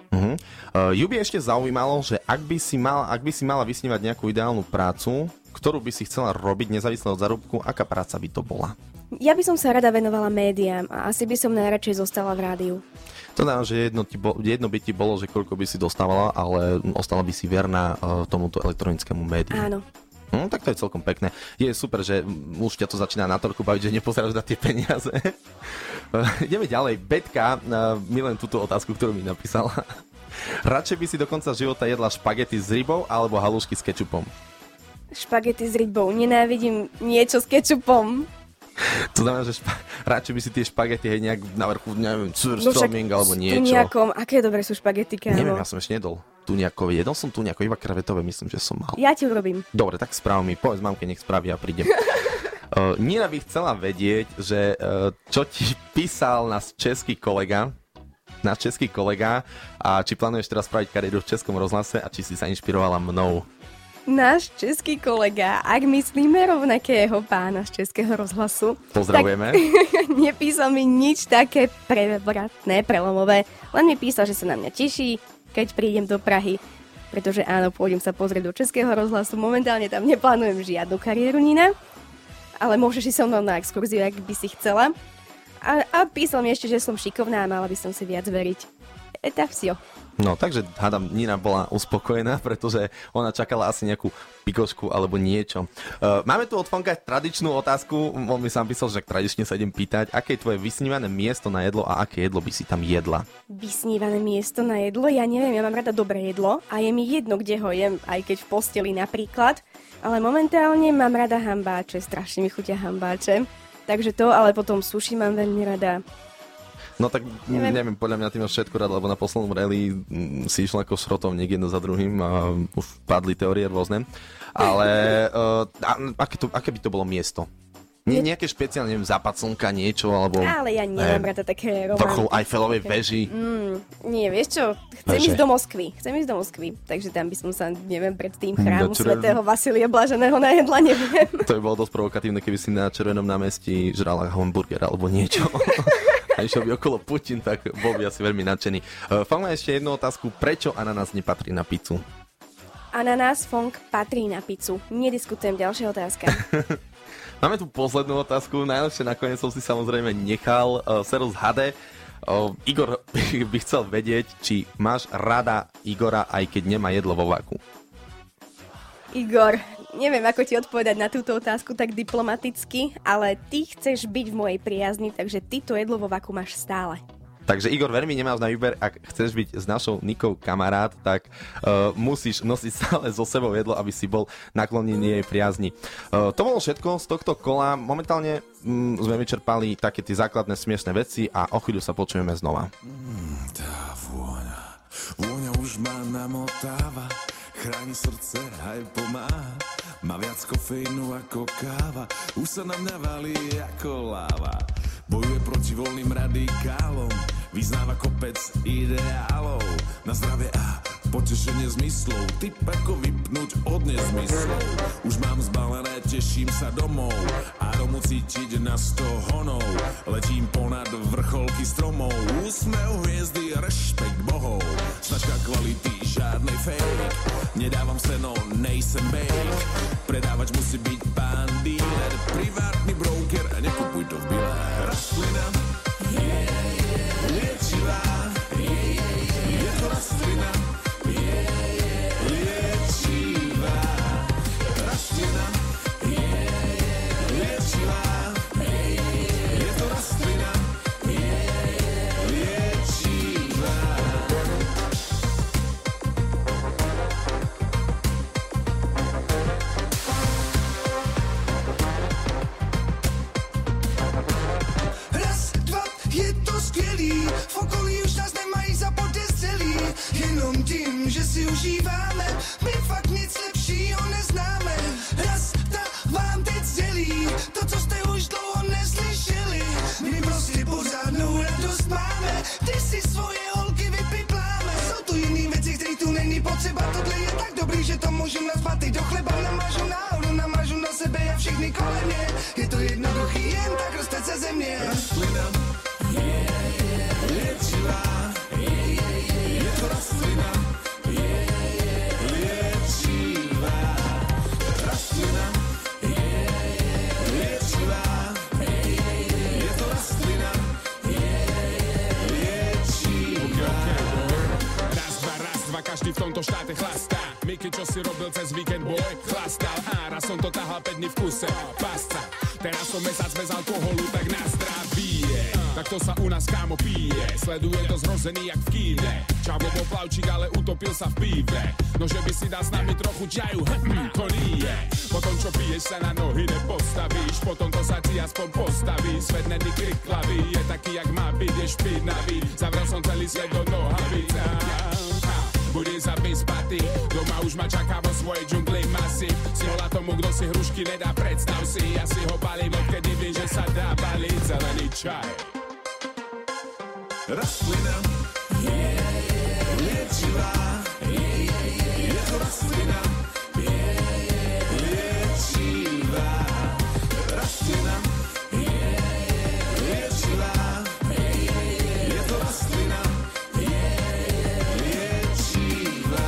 Ju by ešte zaujímalo, že ak by si mala vysnívať nejakú ideálnu prácu, ktorú by si chcela robiť nezávisle od zárobku, aká práca by to bola? Ja by som sa rada venovala médiám a asi by som najradšej zostala v rádiu. To znamená, že jedno by ti bolo, že koľko by si dostávala, ale ostala by si verná tomuto elektronickému médiu. Áno. Tak to je celkom pekné. Je super, že už ťa to začína na toľku baviť, že nepozeráš na tie peniaze. Ideme ďalej. Betka, milujem túto otázku, ktorú mi napísala. Radšej by si do konca života jedla špagety s rybou alebo halušky s kečupom? Špagety s rybou. Nenávidím niečo s kečupom. To znamená, že radšej by si tie špagety hej nejak na vrchu, neviem, surströmming alebo niečo. Tuniakom. Aké dobré sú špagety, kámo? Neviem, ja som ešte nedol tuniakové. Jedol som tuniakové, iba krevetové, myslím, že som mal. Ja ti urobím. Dobre, tak správ mi. Povedz mamke, nech spraví a prídem. Nina by chcela vedieť, že čo ti písal náš český kolega a či plánuješ teraz spraviť kariéru v Českom rozhlase a či si sa inšpirovala mnou. Náš český kolega, ak myslíme rovnakého pána z Českého rozhlasu, pozdravujeme. Tak nepísal mi nič také prevratné, prelomové, len mi písal, že sa na mňa teší, keď prídem do Prahy, pretože áno, pôjdem sa pozrieť do Českého rozhlasu, momentálne tam neplánujem žiadnu kariéru, Nina, ale môžeš ísť so mnou na exkurziu, ak by si chcela. A písal mi ešte, že som šikovná a mala by som si viac veriť. Tak vsio. No, takže hádam, Nina bola uspokojená, pretože ona čakala asi nejakú pikošku alebo niečo. Máme tu od Fonka tradičnú otázku, on mi sám písal, že tradične sa idem pýtať, aké je tvoje vysnívané miesto na jedlo a aké jedlo by si tam jedla? Vysnívané miesto na jedlo? Ja neviem, ja mám rada dobré jedlo a je mi jedno, kde ho jem, aj keď v posteli napríklad, ale momentálne mám rada hambáče, strašne mi chutia hambáče, takže to, ale potom sushi mám veľmi rada. No tak neviem, podľa mňa ty máš všetko rád, lebo na poslednom rally si išla ako šrotovník jedno za druhým a už padli teórie rôzne. Ale aké by to bolo miesto? Nejaké špeciálne, neviem, západ slnka, niečo, alebo... Ale ja nemám rada také romantické. Vrchol Eiffelovej veži. Nie, vieš čo? Chcem ísť do Moskvy. Takže tam by som sa, neviem, pred tým chrámu svätého Vasilia Blaženého najedla, neviem. To by bolo dosť provokatívne, keby si na Červenom námestí žrala hamburger alebo niečo. A išiel by okolo Putin, tak bol by asi veľmi nadšený. Fong má ešte jednu otázku. Prečo ananás nepatrí na pizzu? Ananás, Fong, patrí na pizzu. Nediskutujem, ďalšia otázka. Máme tu poslednú otázku. Najlepšie nakoniec som si samozrejme nechal. Serus HD. Igor by chcel vedieť, či máš rada Igora, aj keď nemá jedlo vo vaku. Igor, neviem, ako ti odpovedať na túto otázku tak diplomaticky, ale ty chceš byť v mojej priazni, takže ty to jedlo vo vaku máš stále. Takže Igor, veľmi nemáš na výber, ak chceš byť s našou Nikou kamarát, tak musíš nosiť stále so sebou jedlo, aby si bol naklonený jej priazni. To bolo všetko z tohto kola. Momentálne sme vyčerpali také tie základné smiešné veci a o chvíľu sa počujeme znova. Tá vôňa už ma namotáva, chráni srdce aj pomáha, má viac kofeínu ako káva, už sa na mňa valí ako láva. Bojuje proti voľným radikálom, vyznáva kopec ideálov, na zdravie a potešenie zmyslov, typ ako vypnúť od nezmyslov. Už mám zbalené, teším sa domov, aromu cítiť na 100 honov, letím ponad vrcholky stromov, úsmev hviezdy, rešpekt bohov, značka kvality, žiadnej fake, nedávam seno, nejsem bake, predávač musí byť pán dealer, privátny broker, nekupuj to v bile. Rastlina, liečivá, je to rastlina, liečivá. Rastlina, liečivá, je to rastlina, liečivá. V okolí už nás nemají za podezřelý, jenom tím, že si užíváme, my fakt nic lepšího neznáme. Raz ta vám teď sdělí, to, co jste už dlouho neslyšeli, my prostě pořádnou radost máme, ty si svoje holky vypipláme. Jsou tu jiný věci, který tu není potřeba, tohle je tak dobrý, že to můžu nazvat i do chleba, namážu náhodu, namážu na sebe a všechny kolem mě, je to jednoduchý, jen tak roste ze země. Rastlina, liečivá, je to rastlina, liečivá. Rastlina, liečivá, je to rastlina, liečivá. Raz, dva, každý v tomto štáte chlastá. Miky, čo si robil cez víkend, boj, chlastal. Raz som to tahal 5 dní v kuse, pasca. Teraz som mesiac bez alkoholu, tak na zdravie. Tak to sa u nás kámo pije, sleduje to zhrozený jak v kíne. Čavo bol plavčík, ale utopil sa v píve. No že by si dal s nami trochu čaju, to nie. Potom čo piješ sa na nohy nepostavíš, potom to sa ti aspoň postaví. Svet není kriklavý, je taký jak má byť, je špinavý. Zavrel som celý svet do nohavíc. Budem sa vyspatý, doma už ma čaká vo svojej džungli masív. Si hola tomu, kto si hrušky nedá, predstav si. Ja si ho balím, odkedy viem, že sa dá baliť zelený čaj. Rastlina liečivá, je to rastlina liečivá. Rastlina liečivá, je to rastlina liečivá.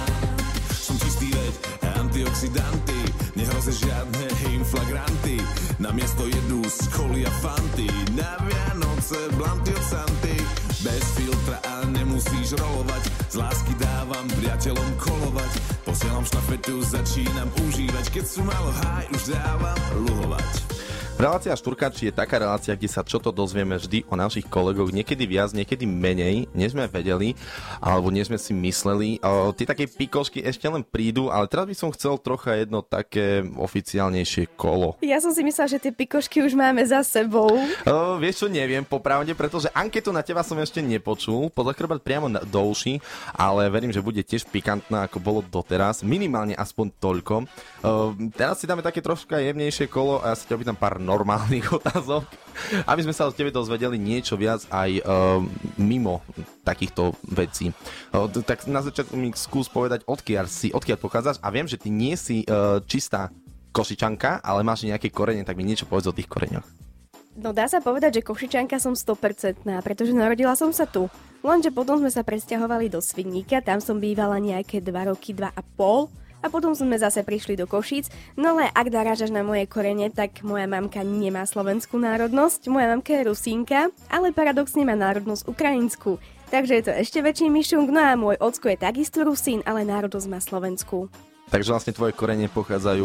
Som čistý veď, antioxidanty, nehrozia žiadne inflagranty. Namiesto jedu z koly a fanty, na Vianoce blanty od Santy. Bez filtra a nemusíš rolovať, z lásky dávam priateľom kolovať. Posielam štafetu, začínam užívať, keď sú malo háj, už dávam luhovať. Relácia Šturkáči je taká relácia, kde sa čo to dozvieme vždy o našich kolegoch, niekedy viac, niekedy menej, než sme vedeli, alebo než sme si mysleli. Tie také pikošky ešte len prídu, ale teraz by som chcel trocha jedno také oficiálnejšie kolo. Ja som si myslela, že tie pikošky už máme za sebou. Vieš čo, neviem popravde, pretože anketu na teba som ešte nepočul, podľa priamo do uši, ale verím, že bude tiež pikantná, ako bolo doteraz, minimálne aspoň toľko. Teraz si dáme také troška jemnejšie kolo a ja si ťa opýtam pár normálnych otázok, aby sme sa od tebe dozvedeli niečo viac aj mimo takýchto vecí. Tak na začiatku mi skús povedať, odkiaľ pochádzaš, a viem, že ty nie si čistá Košičanka, ale máš nejaké korene, tak mi niečo povedz o tých koreňoch. No dá sa povedať, že Košičanka som 100%, pretože narodila som sa tu. Lenže potom sme sa presťahovali do Svidníka, tam som bývala nejaké 2 roky, 2,5. A potom sme zase prišli do Košíc. No ale ak narážaš na moje korene, tak moja mamka nemá slovenskú národnosť. Moja mamka je Rusínka, ale paradoxne má národnosť ukrajinskú. Takže je to ešte väčší myšung. No a môj ocko je takisto Rusín, ale národnosť má slovenskú. Takže vlastne tvoje korene pochádzajú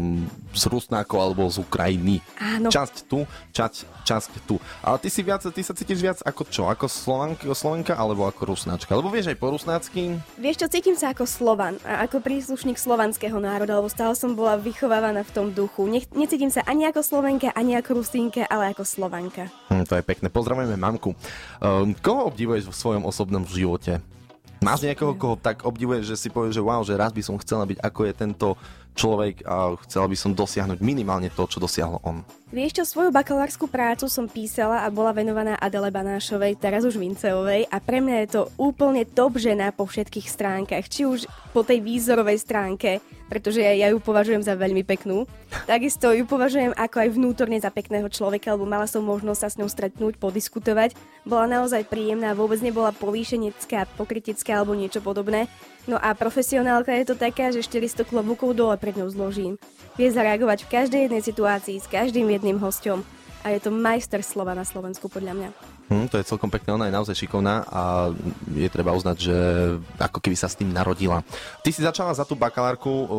z Rusnákov alebo z Ukrajiny. Áno. Časť tu. Ale ty sa cítiš viac ako čo? Ako Slovenka alebo ako Rusnáčka? Lebo vieš aj po rusnácky? Vieš čo, cítim sa ako Slovan a ako príslušník slovanského národa, lebo stále som bola vychovávaná v tom duchu. Necítim sa ani ako Slovenka, ani ako Rusínka, ale ako Slovanka. To je pekné. Pozdravujeme mamku. Koho obdivuješ vo svojom osobnom živote? Máš niekoho, koho tak obdivuješ, že si povieš, že wow, že raz by som chcela byť ako je tento človek a chcela by som dosiahnuť minimálne to, čo dosiahol on? Vieš čo, svoju bakalárskú prácu som písala a bola venovaná Adele Banášovej, teraz už Vinceovej, a pre mňa je to úplne top žena po všetkých stránkach, či už po tej výzorovej stránke, pretože ja ju považujem za veľmi peknú. Takisto ju považujem ako aj vnútorne za pekného človeka, lebo mala som možnosť sa s ňou stretnúť, podiskutovať. Bola naozaj príjemná, vôbec nebola povýšenecká, pokrytecká alebo niečo podobné. No a profesionálka je to taká, že 400 klobúkov dole pred ňou zložím. Vie zareagovať v každej jednej situácii s každým jedným hosťom. A je to majster slova na Slovensku podľa mňa. To je celkom pekné, ona je naozaj šikovná a je treba uznať, že ako keby sa s tým narodila. Ty si začala za tú bakalárku,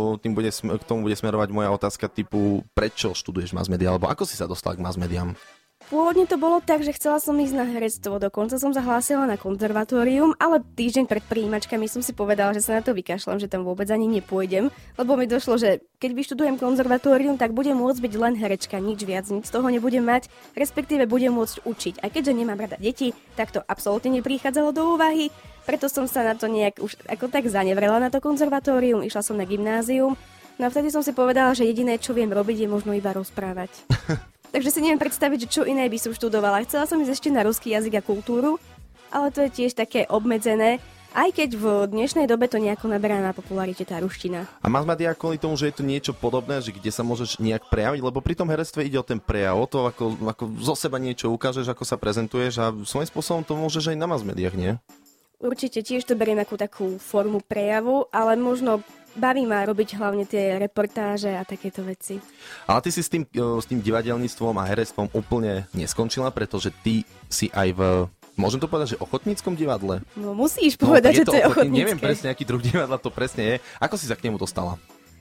k tomu bude smerovať moja otázka typu, prečo študuješ mass media, alebo ako si sa dostala k mass mediám? Pôvodne to bolo tak, že chcela som ísť na herectvo, dokonca som sa hlásila na konzervatórium, ale týždeň pred prijímačkami som si povedala, že sa na to vykašľam, že tam vôbec ani nepôjdem, lebo mi došlo, že keď vyštudujem konzervatórium, tak budem môcť byť len herečka, nič viac, nič z toho nebudem mať, respektíve budem môcť učiť. A keďže nemám rada deti, tak to absolútne neprichádzalo do úvahy, preto som sa na to nejak už ako tak zanevrela na to konzervatórium, išla som na gymnázium. No a vtedy som si povedala, že jediné, čo viem robiť, je možno iba rozprávať. Takže si neviem predstaviť, že čo iné by som študovala. Chcela som ísť ešte na ruský jazyk a kultúru, ale to je tiež také obmedzené, aj keď v dnešnej dobe to nejako naberá na popularite tá ruština. A mass media kvôli tomu, že je to niečo podobné, že kde sa môžeš nejak prejaviť, lebo pri tom herectve ide o ten prejav, o to, ako zo seba niečo ukážeš, ako sa prezentuješ, a svojím spôsobom to môžeš aj na mass mediách, nie? Určite tiež to beriem ako takú formu prejavu, ale možno baví ma robiť hlavne tie reportáže a takéto veci. Ale ty si s tým divadelníctvom a herectvom úplne neskončila, pretože ty si aj v, môžem to povedať, že ochotníckom divadle? No musíš povedať, že to je ochotnícke. Neviem presne, aký druh divadla to presne je. Ako si sa k nemu dostala?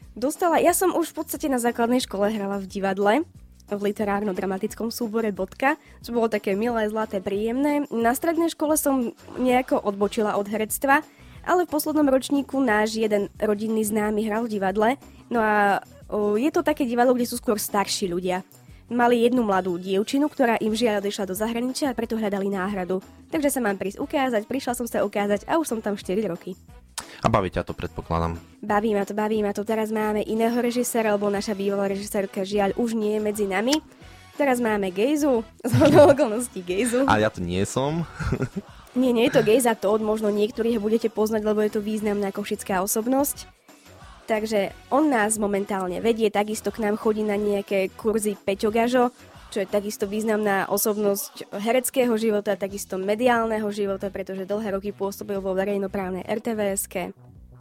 Ja som už v podstate na základnej škole hrala v divadle, v literárno-dramatickom súbore Bodka, čo bolo také milé, zlaté, príjemné. Na strednej škole som nejako odbočila od herectva, ale v poslednom ročníku náš jeden rodinný známy hral v divadle, no a Je to také divadlo, kde sú skôr starší ľudia. Mali jednu mladú dievčinu, ktorá im žiaľ odišla do zahraničia a preto hľadali náhradu. Takže sa mám prísť ukázať, prišla som sa ukázať a už som tam 4 roky. A baví ťa to, predpokladám. Baví ma to. Teraz máme iného režiséra, lebo naša bývalá režisérka žiaľ už nie je medzi nami. Teraz máme Gejzu, z okolností Gejzu. A ja to nie som. Nie je to Gejza Todd, možno niektorých budete poznať, lebo je to významná košická osobnosť. Takže on nás momentálne vedie, takisto k nám chodí na nejaké kurzy Peťo Gažo, čo je takisto významná osobnosť hereckého života, takisto mediálneho života, pretože dlhé roky pôsobil vo verejnoprávnej RTVS-ke.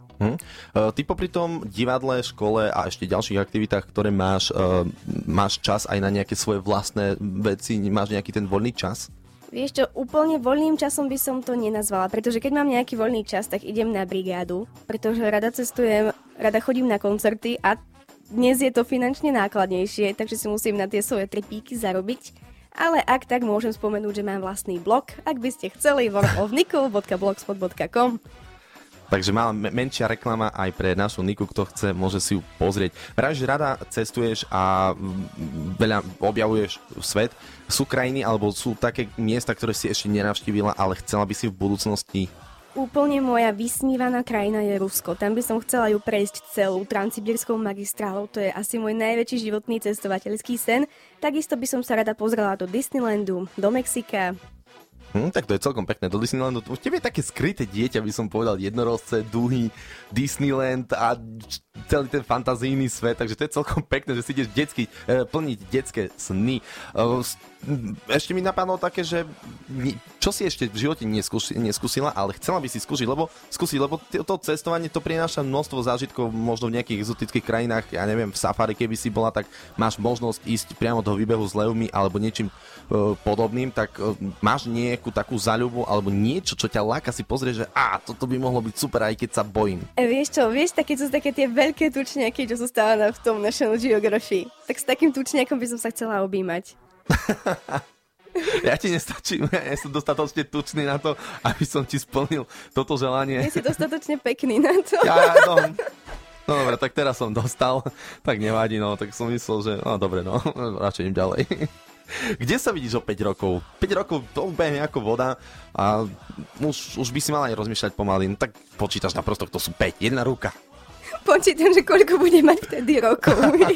Ty popri tom divadle, škole a ešte ďalších aktivitách, ktoré máš čas aj na nejaké svoje vlastné veci, máš nejaký ten voľný čas? Vieš čo, úplne voľným časom by som to nenazvala, pretože keď mám nejaký voľný čas, tak idem na brigádu, pretože rada cestujem, rada chodím na koncerty a dnes je to finančne nákladnejšie, takže si musím na tie svoje trepíky zarobiť. Ale ak tak, môžem spomenúť, že mám vlastný blog, ak by ste chceli, warofniku.blogspot.com. Takže má menšia reklama aj pre našu Niku, kto chce, môže si ju pozrieť. Vravíš, že rada cestuješ a veľa objavuješ svet. Sú krajiny alebo sú také miesta, ktoré si ešte nenavštívila, ale chcela by si v budúcnosti? Úplne moja vysnívaná krajina je Rusko. Tam by som chcela ju prejsť celú transsibírskou magistrálou. To je asi môj najväčší životný cestovateľský sen. Takisto by som sa rada pozrela do Disneylandu, do Mexika. Tak to je celkom pekné. Do Disneylandu, u tebe je také skryté dieťa, by som povedal, jednorožce, duhy, Disneyland a celý ten fantazijný svet, takže to je celkom pekné, že si ideš plniť detské sny. Ešte mi napadlo také, že čo si ešte v živote neskúsila, ale chcela by si skúsiť, lebo to cestovanie to prináša množstvo zážitkov, možno v nejakých exotických krajinách, ja neviem, v safari, keby si bola, tak máš možnosť ísť priamo do výbehu s levmi alebo niečím podobným, tak máš nejakú takú zaľubu alebo niečo, čo ťa láka si pozrieť, že toto by mohlo byť super, aj keď sa bojím. Vieš čo, také tie veľké tučniaky, čo sú stále v tom National Geography. Tak s takým tučniakom by som sa chcela objímať. Ja ti nestačím, ja som dostatočne tučný na to, aby som ti splnil toto želanie. Nie si dostatočne pekný na to. No dobre, tak teraz som dostal, tak nevadí, tak som myslel, že dobre, radšej idem ďalej. Kde sa vidíš o 5 rokov? 5 rokov to ubehne ako voda a už by si mala aj rozmýšľať pomaly. Tak počítaš naprosto, to sú 5, jedna ruka. Počítam, že koľko bude mať vtedy rokov.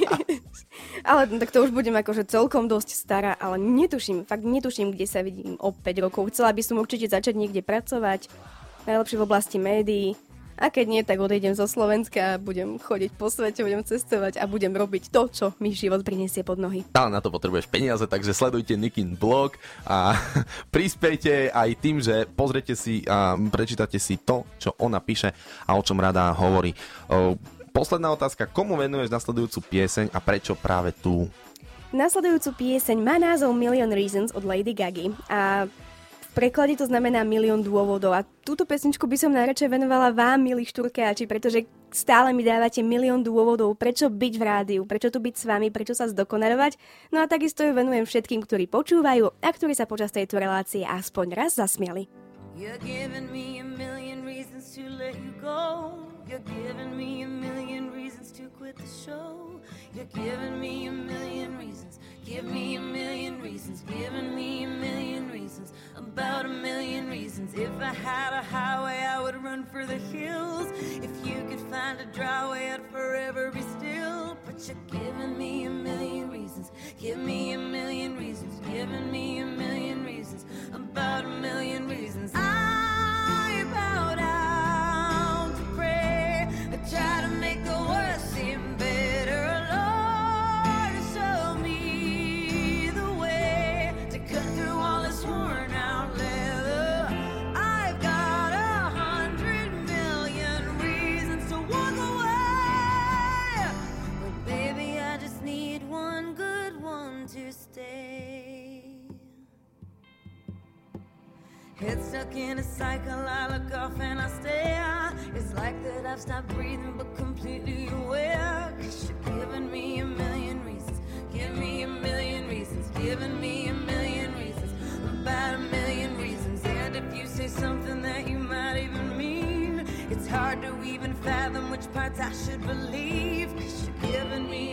Ale tak to už budem akože celkom dosť stará, ale netuším, kde sa vidím o 5 rokov. Chcela by som určite začať niekde pracovať, najlepšie v oblasti médií. A keď nie, tak odejdem zo Slovenska, budem chodiť po svete, budem cestovať a budem robiť to, čo mi život prinesie pod nohy. Ale na to potrebuješ peniaze, takže sledujte Nikin blog a prispejte aj tým, že pozrite si a prečítate si to, čo ona píše a o čom rada hovorí. Posledná otázka, komu venuješ nasledujúcu pieseň a prečo práve tú? Nasledujúcu pieseň má názov Million Reasons od Lady Gagy a v preklade to znamená milión dôvodov a túto pesničku by som najradšej venovala vám, milí štúrkáči, pretože stále mi dávate milión dôvodov, prečo byť v rádiu, prečo tu byť s vami, prečo sa zdokonalovať. No a takisto ju venujem všetkým, ktorí počúvajú a ktorí sa počas tejto relácie aspoň raz zasmiali. You're giving me a million reasons to let you go. You're giving me a million reasons to quit the show. You're giving me a million reasons. Give me a million reasons. Giving me a million reasons. About a million reasons. If I had a highway, I would run for the hills. If you could find a dry way, I'd forever be still. But you're giving me a million reasons. Give me a million reasons. Giving me a million reasons. About a million reasons. I bow down to pray. I try to make the worst seem better. Lord, show me the way to cut through all this worn out leather. I've got 100 million reasons to walk away, but baby, I just need one good one to stay. Head stuck in a cycle, I look off and I stare. It's like that I've stopped breathing but completely aware. 'Cause you're giving me a million reasons. Give me a million reasons. Giving me a million reasons. About a million reasons. And if you say something that you might even mean, it's hard to even fathom which parts I should believe. 'Cause you're giving me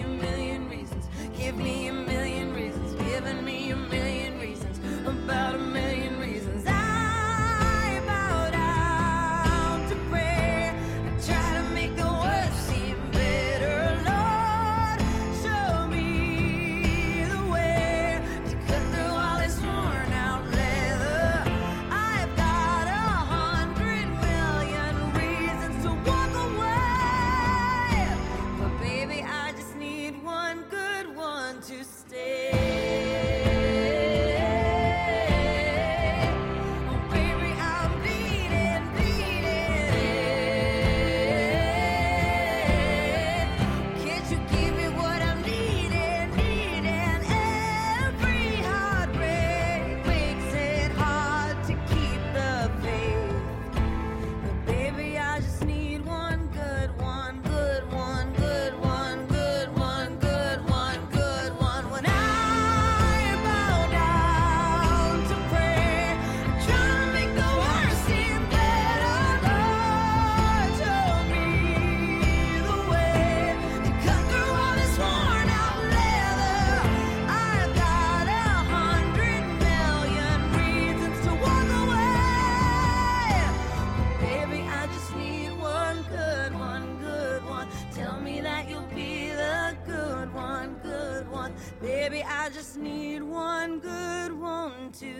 Baby, I just need one good one to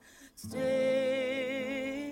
stay.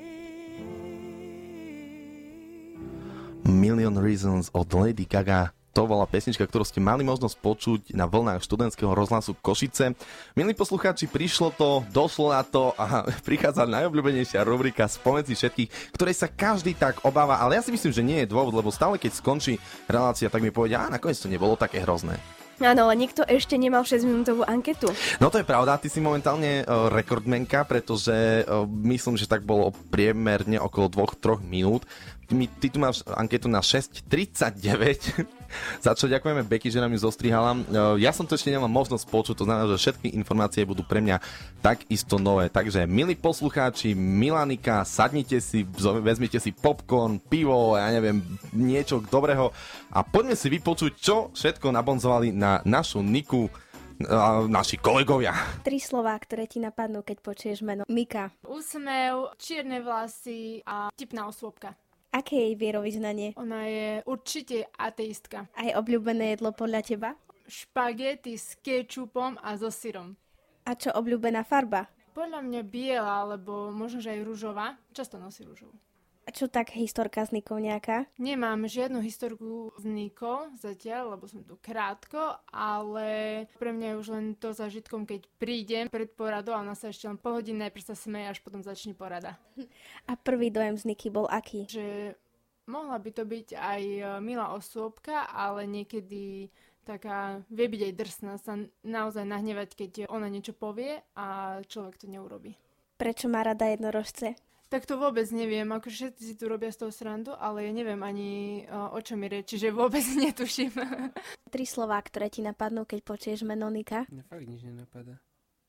Million Reasons od Lady Gaga. To bola pesnička, ktorú ste mali možnosť počuť na vlnách študentského rozhlasu Košice. Milí poslucháči, prišlo to, došlo na to a prichádza najobľúbenejšia rubrika spomedzi všetkých, ktorej sa každý tak obáva, ale ja si myslím, že nie je dôvod, lebo stále keď skončí relácia, tak mi povedia, nakoniec to nebolo také hrozné. Áno, ale nikto ešte nemal 6-minútovú anketu. No to je pravda, ty si momentálne rekordmenka, pretože myslím, že tak bolo priemerne okolo 2-3 minút. Ty tu máš anketu na 6:39. Za čo ďakujeme Beky, že nám ju zostrihala. Ja som to ešte nemal možnosť počuť, to znamená, že všetky informácie budú pre mňa takisto nové. Takže, milí poslucháči, Milanika, sadnite si, vezmite si popcorn, pivo, ja neviem, niečo dobrého a poďme si vypočuť, čo všetko nabonzovali na našu Niku naši kolegovia. 3 slová, ktoré ti napadnú, keď počuješ meno Nika. Úsmev, čierne vlasy a tipná osôbka. Aké je jej vierovyznanie? Ona je určite ateistka. A je obľúbené jedlo podľa teba? Špagety s kečupom a so syrom. A čo obľúbená farba? Podľa mňa biela, alebo možno, že aj ružová. Často nosí ružovú. A čo tak historka s Nikou nejaká? Nemám žiadnu historku s Nikou zatiaľ, lebo som tu krátko, ale pre mňa je už len to zážitkom, keď prídem pred poradou a ona sa ešte len pol hodiny najprv sa smeje, až potom začne porada. A prvý dojem z Niky bol aký? Že mohla by to byť aj milá osôbka, ale niekedy taká vie byť aj drsná, sa naozaj nahnevať, keď ona niečo povie a človek to neurobí. Prečo má rada jednorožce? Tak to vôbec neviem, ako všetci si tu robia z toho srandu, ale ja neviem ani o čom je reč, čiže vôbec netuším. 3 slová, ktoré ti napadnú, keď počuješ meno Nika? Mne fakt nič nenapadá.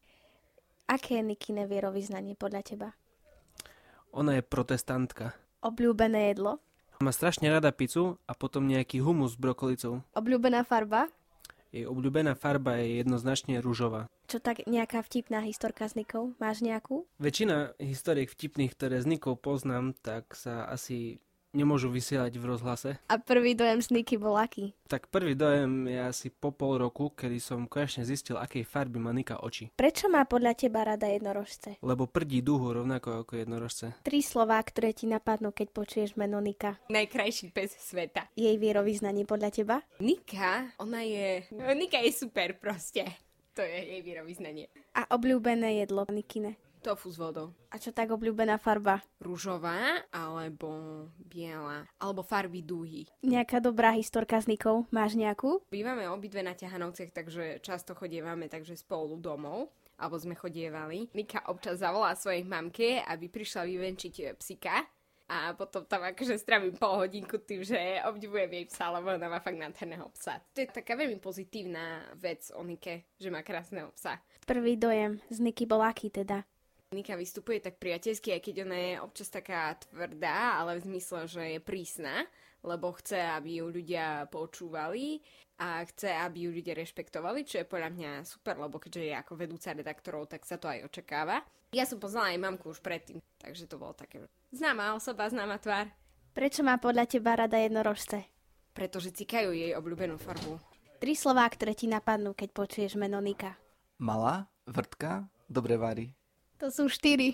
Aké je Nikine vierovyznanie podľa teba? Ona je protestantka. Obľúbené jedlo? Má strašne rada pizzu a potom nejaký humus s brokolicou. Obľúbená farba? Jej obľúbená farba je jednoznačne ružová. Čo tak nejaká vtipná historka s Nikou? Máš nejakú? Väčšina historiek vtipných, ktoré s Nikou poznám, tak sa asi nemôžu vysielať v rozhlase. A prvý dojem z Niky bol aký? Tak prvý dojem je asi po pol roku, kedy som konečne zistil, akej farby má Nika oči. Prečo má podľa teba rada jednorožce? Lebo prdí dúhu rovnako ako jednorožce. 3 slová, ktoré ti napadnú, keď počuješ meno Nika. Najkrajší pes sveta. Jej vierovyznanie podľa teba? Nika je super proste. To je jej vierovyznanie. A obľúbené jedlo Nikine? Tofu s vodou. A čo tak obľúbená farba? Ružová alebo biela. Alebo farby dúhy. Nejaká dobrá historka s Nikou? Máš nejakú? Bývame obidve na Ťahanovciach, takže často chodievame takže spolu domov. Alebo sme chodievali. Nika občas zavolá svojej mamke, aby prišla vyvenčiť psika. A potom tam akože strávim pol hodinku tým, že obdivujem jej psa, lebo ona má fakt nádherného psa. To je taká veľmi pozitívna vec o Nike, že má krásneho psa. Prvý dojem z Niky bol aký teda? Nika vystupuje tak priateľsky, aj keď ona je občas taká tvrdá, ale v zmysle, že je prísna, lebo chce, aby ju ľudia počúvali a chce, aby ju ľudia rešpektovali, čo je podľa mňa super, lebo keďže je ako vedúca redaktorov, tak sa to aj očakáva. Ja som poznala aj mamku už predtým, takže to bolo také známa osoba, známa tvár. Prečo má podľa teba rada jednorožce? Pretože cikajú jej obľúbenú farbu. 3 slová, ktoré ti napadnú, keď počuješ meno Nika. Malá, vrtka, dobre varí. To sú 4.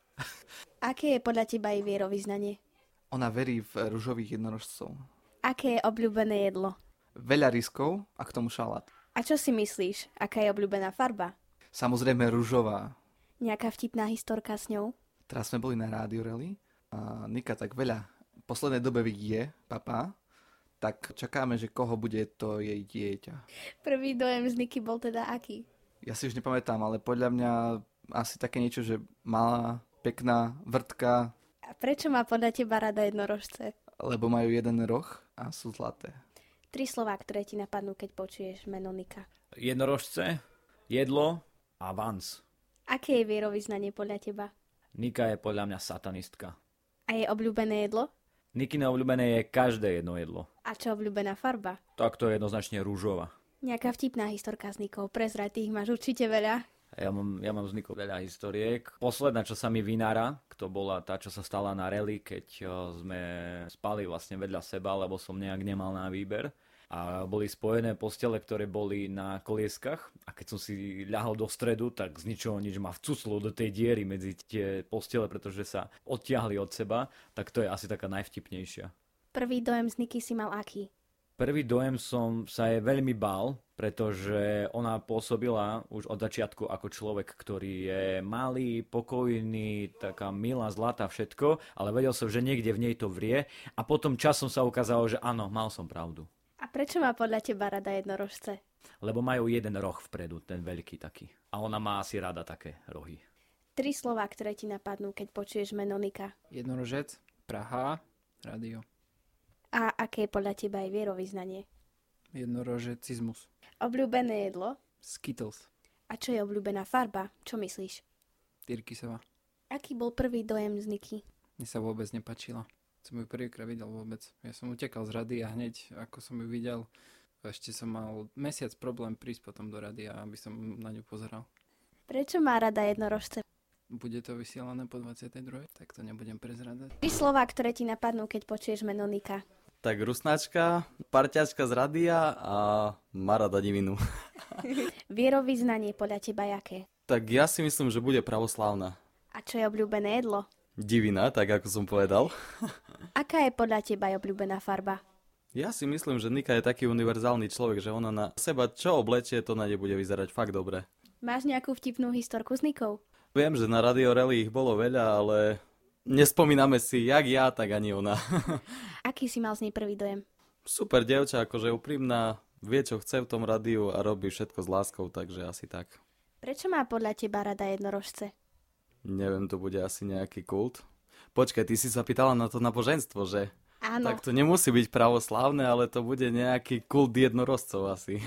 Aké je podľa teba jej vierovyznanie? Ona verí v ružových jednorožcov. Aké je obľúbené jedlo? Veľa riskov a k tomu šalát. A čo si myslíš? Aká je obľúbená farba? Samozrejme ružová. Nejaká vtipná historka s ňou? Teraz sme boli na rádio rally a Nika tak veľa v poslednej dobe je papa, tak čakáme, že koho bude to jej dieťa. Prvý dojem z Niky bol teda aký? Ja si už nepamätám, ale podľa mňa asi také niečo, že malá, pekná, vrtka. A prečo má podľa teba rada jednorožce? Lebo majú jeden roh a sú zlaté. 3 slová, ktoré ti napadnú, keď počuješ meno Nika. Jednorožce, jedlo a Vans. Aké je vierovyznanie podľa teba? Nika je podľa mňa satanistka. A je obľúbené jedlo? Nikine obľúbené je každé jedno jedlo. A čo obľúbená farba? Tak to je jednoznačne rúžová. Nejaká vtipná historka s Nikou. Prezrať, ty ich máš určite veľa. Ja mám z Nikou veľa historiek. Posledná, čo sa mi vynára, to bola tá, čo sa stala na rally, keď sme spali vlastne vedľa seba, lebo som nejak nemal na výber. A boli spojené postele, ktoré boli na kolieskach a keď som si ľahol do stredu, tak z ničoho nič ma vcuclo do tej diery medzi tie postele, pretože sa odtiahli od seba, tak to je asi taká najvtipnejšia. Prvý dojem z Niky si mal aký? Prvý dojem som sa jej veľmi bál, pretože ona pôsobila už od začiatku ako človek, ktorý je malý, pokojný, taká milá, zlatá, všetko, ale vedel som, že niekde v nej to vrie a potom časom sa ukázalo, že áno, mal som pravdu. A prečo má podľa teba rada jednorožce? Lebo majú jeden roh vpredu, ten veľký taký. A ona má asi rada také rohy. 3 slová, ktoré ti napadnú, keď počuješ meno Nika. Jednorožec, Praha, rádio. A aké je podľa teba aj vierovyznanie? Jednorožecizmus. Obľúbené jedlo? Skittles. A čo je obľúbená farba? Čo myslíš? Tyrkysová. Aký bol prvý dojem z Niky? Mne sa vôbec nepáčila. Som ju prvýkrát videl vôbec. Ja som utekal z rady a hneď, ako som ju videl, ešte som mal mesiac problém prísť potom do rady, aby som na ňu pozeral. Prečo má rada jednorožce? Bude to vysielané po 22. Tak to nebudem prezradať. 3 slová, ktoré ti napadnú, keď počuješ meno Nika. Tak rusnáčka, parťačka z rádia a má rada divinu. Vierovyznanie podľa teba jaké? Tak ja si myslím, že bude pravoslávna. A čo je obľúbené jedlo? Divina, tak ako som povedal. Aká je podľa teba obľúbená farba? Ja si myslím, že Nika je taký univerzálny človek, že ona na seba čo oblečie, to na nej bude vyzerať fakt dobre. Máš nejakú vtipnú historku s Nikou? Viem, že na Radio Rally ich bolo veľa, ale nespomíname si, jak ja, tak ani ona. Aký si mal z nej prvý dojem? Super dievča, akože úprimná, vie, čo chce v tom rádiu a robí všetko s láskou, takže asi tak. Prečo má podľa teba rada jednorožce? Neviem, to bude asi nejaký kult. Počkaj, ty si sa pýtala na to náboženstvo, že? Áno. Tak to nemusí byť pravoslávne, ale to bude nejaký kult jednorožcov asi.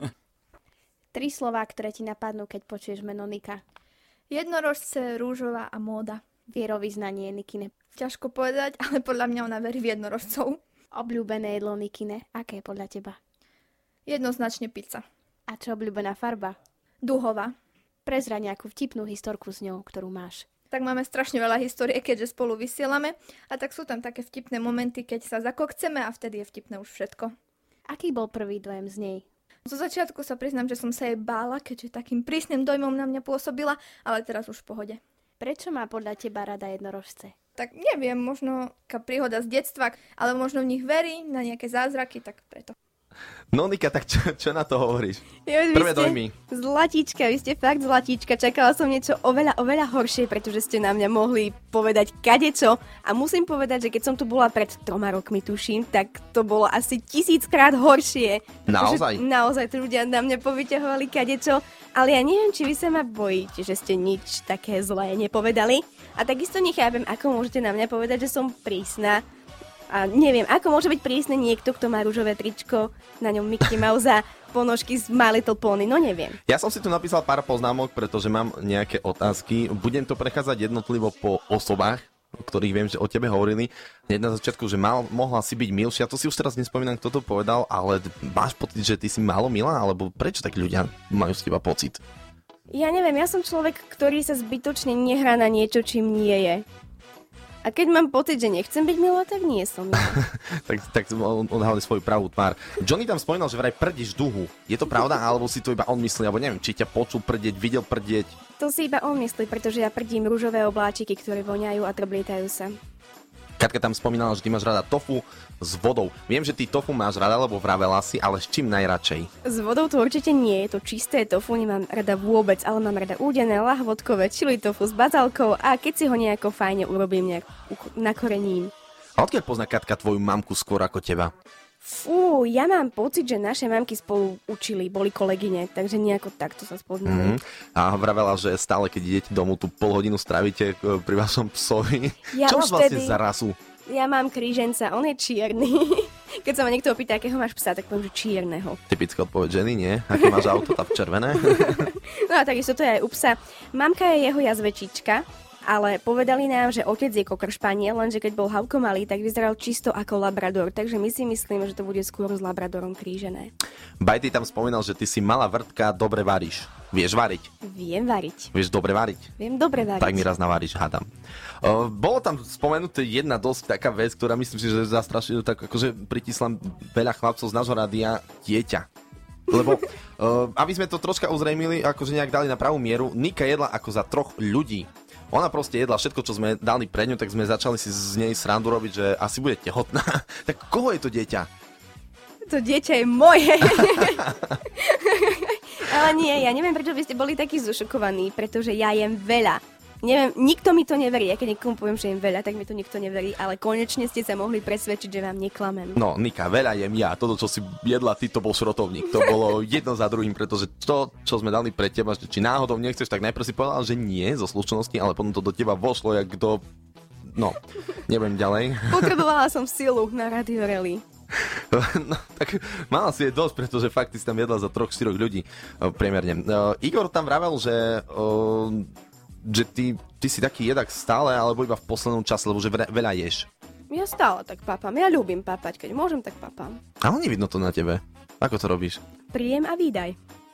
3 slová, ktoré ti napadnú, keď počuješ meno Nika. Jednorožce, rúžová a móda. Vierovyznanie Nikine. Ťažko povedať, ale podľa mňa ona verí v jednorožcov. Obľúbené jedlo Nikine. Aké je podľa teba? Jednoznačne pizza. A čo obľúbená farba? Duhová. Prezraď nejakú vtipnú historku s ňou, ktorú máš. Tak máme strašne veľa histórie, keďže spolu vysielame a tak sú tam také vtipné momenty, keď sa zakokceme a vtedy je vtipné už všetko. Aký bol prvý dojem z nej? Zo začiatku sa priznám, že som sa jej bála, keďže takým prísnym dojmom na mňa pôsobila, ale teraz už v pohode. Prečo má podľa teba rada jednorožce? Tak neviem, možno taká príhoda z detstva, ale možno v nich verí na nejaké zázraky, tak preto. No Nika, tak čo na to hovoríš? Prvé dojmy. Zlatíčka, vy ste fakt zlatíčka. Čakala som niečo oveľa horšie, pretože ste na mňa mohli povedať kadečo. A musím povedať, že keď som tu bola pred 3 rokmi, tuším, tak to bolo asi 1000-krát horšie. Naozaj? Naozaj tu ľudia na mňa povyťahovali kadečo. Ale ja neviem, či vy sa ma bojíte, že ste nič také zlé nepovedali. A takisto nechápem, ako môžete na mňa povedať, že som prísna. A neviem, ako môže byť prísne niekto, kto má ružové tričko, na ňom Mickey Mouse a ponožky z My Little Pony, no neviem. Ja som si tu napísal pár poznámok, pretože mám nejaké otázky. Budem to prechádzať jednotlivo po osobách, o ktorých viem, že o tebe hovorili. Hneď na začiatku, že mohla si byť milšia, to si už teraz nespomínam, kto to povedal, ale máš pocit, že ty si málo milá, alebo prečo tak ľudia majú z teba pocit? Ja neviem, ja som človek, ktorý sa zbytočne nehrá na niečo, čím nie je. A keď mám pocit, že nechcem byť milá, tak nie som milá. tak odhalili svoju pravú tvár. Johnny tam spomínal, že vraj prdíš duhu. Je to pravda, alebo si to iba on myslí, alebo neviem, či ťa počul prdieť, videl prdieť? To si iba on myslí, pretože ja prdím ružové obláčiky, ktoré voňajú a trblietajú sa. Katka tam spomínala, že ty máš rada tofu s vodou. Viem, že ty tofu máš rada, lebo vravela si, ale s čím najradšej? S vodou to určite nie, je to čisté tofu, nemám rada vôbec, ale mám rada údené, lahvodkové, čili tofu s bazálkou a keď si ho nejako fajne urobím, nejak nakorením. A odkiaľ pozná Katka tvoju mamku skôr ako teba? Fú, ja mám pocit, že naše mamky spolu učili, boli kolegyne, takže nejako takto sa spoznali. A vravela, že stále, keď idete domov, tú pol hodinu strávite pri vašom psovi. Ja čo máš vlastne za rasu? Ja mám kríženca, on je čierny. Keď sa ma niekto opýta, akého máš psa, tak poviem, že čierneho. Typická odpoveď ženy, nie? Aké máš auto, tak červené? No a takisto to je aj u psa. Mamka je jeho jazvečička Ale povedali nám, že otec je cocker spaniel, lenže keď bol Havko malý, tak vyzeral čisto ako labrador, takže my si myslíme, že to bude skôr s labradorom krížené. Bajty tam spomínal, že ty si malá vrtka, dobre varíš. Vieš variť? Viem variť. Vieš dobre variť? Viem dobre variť. Tak mi raz navaríš, hádam. Bolo tam spomenuté jedna dosť taká vec, ktorá myslím si, že zastrašila, tak akože pritíslam veľa chlapcov z nášho rádia, dieťa. Lebo, aby sme to troška uzrejmili, akože nejak dali na pravú mieru, Nika jedla ako za 3 ľudí. Ona proste jedla všetko, čo sme dali pre ňu, tak sme začali si z nej srandu robiť, že asi bude tehotná. Tak koho je to dieťa? To dieťa je moje. Ale nie, ja neviem, prečo by ste boli takí zošokovaní, pretože ja jem veľa. Neviem, nikto mi to neverí. Ja keď niekomu poviem, že jem veľa, tak mi to nikto neverí, ale konečne ste sa mohli presvedčiť, že vám neklamem. No, Nika, veľa jem ja. Toto, čo si jedla ty, to bol šrotovník. To bolo jedno za druhým, pretože to, čo sme dali pre teba, že či náhodou nechceš, tak najprv si povedal, že nie zo slušnosti, ale potom to do teba vošlo, jak do... No, neviem ďalej. Potrebovala som silu na Radio Rally. No, tak mala si je dosť, pretože fakt ty si tam jedla za 3-4 ľudí priemerne. Igor tam vravel, že ty si taký jedak stále, alebo iba v poslednom čase, lebo že veľa ješ. Ja stále tak papám. Ja ľúbim papať. Keď môžem, tak papám. Ale nevidno to na tebe. Ako to robíš? Príjem a výdaj.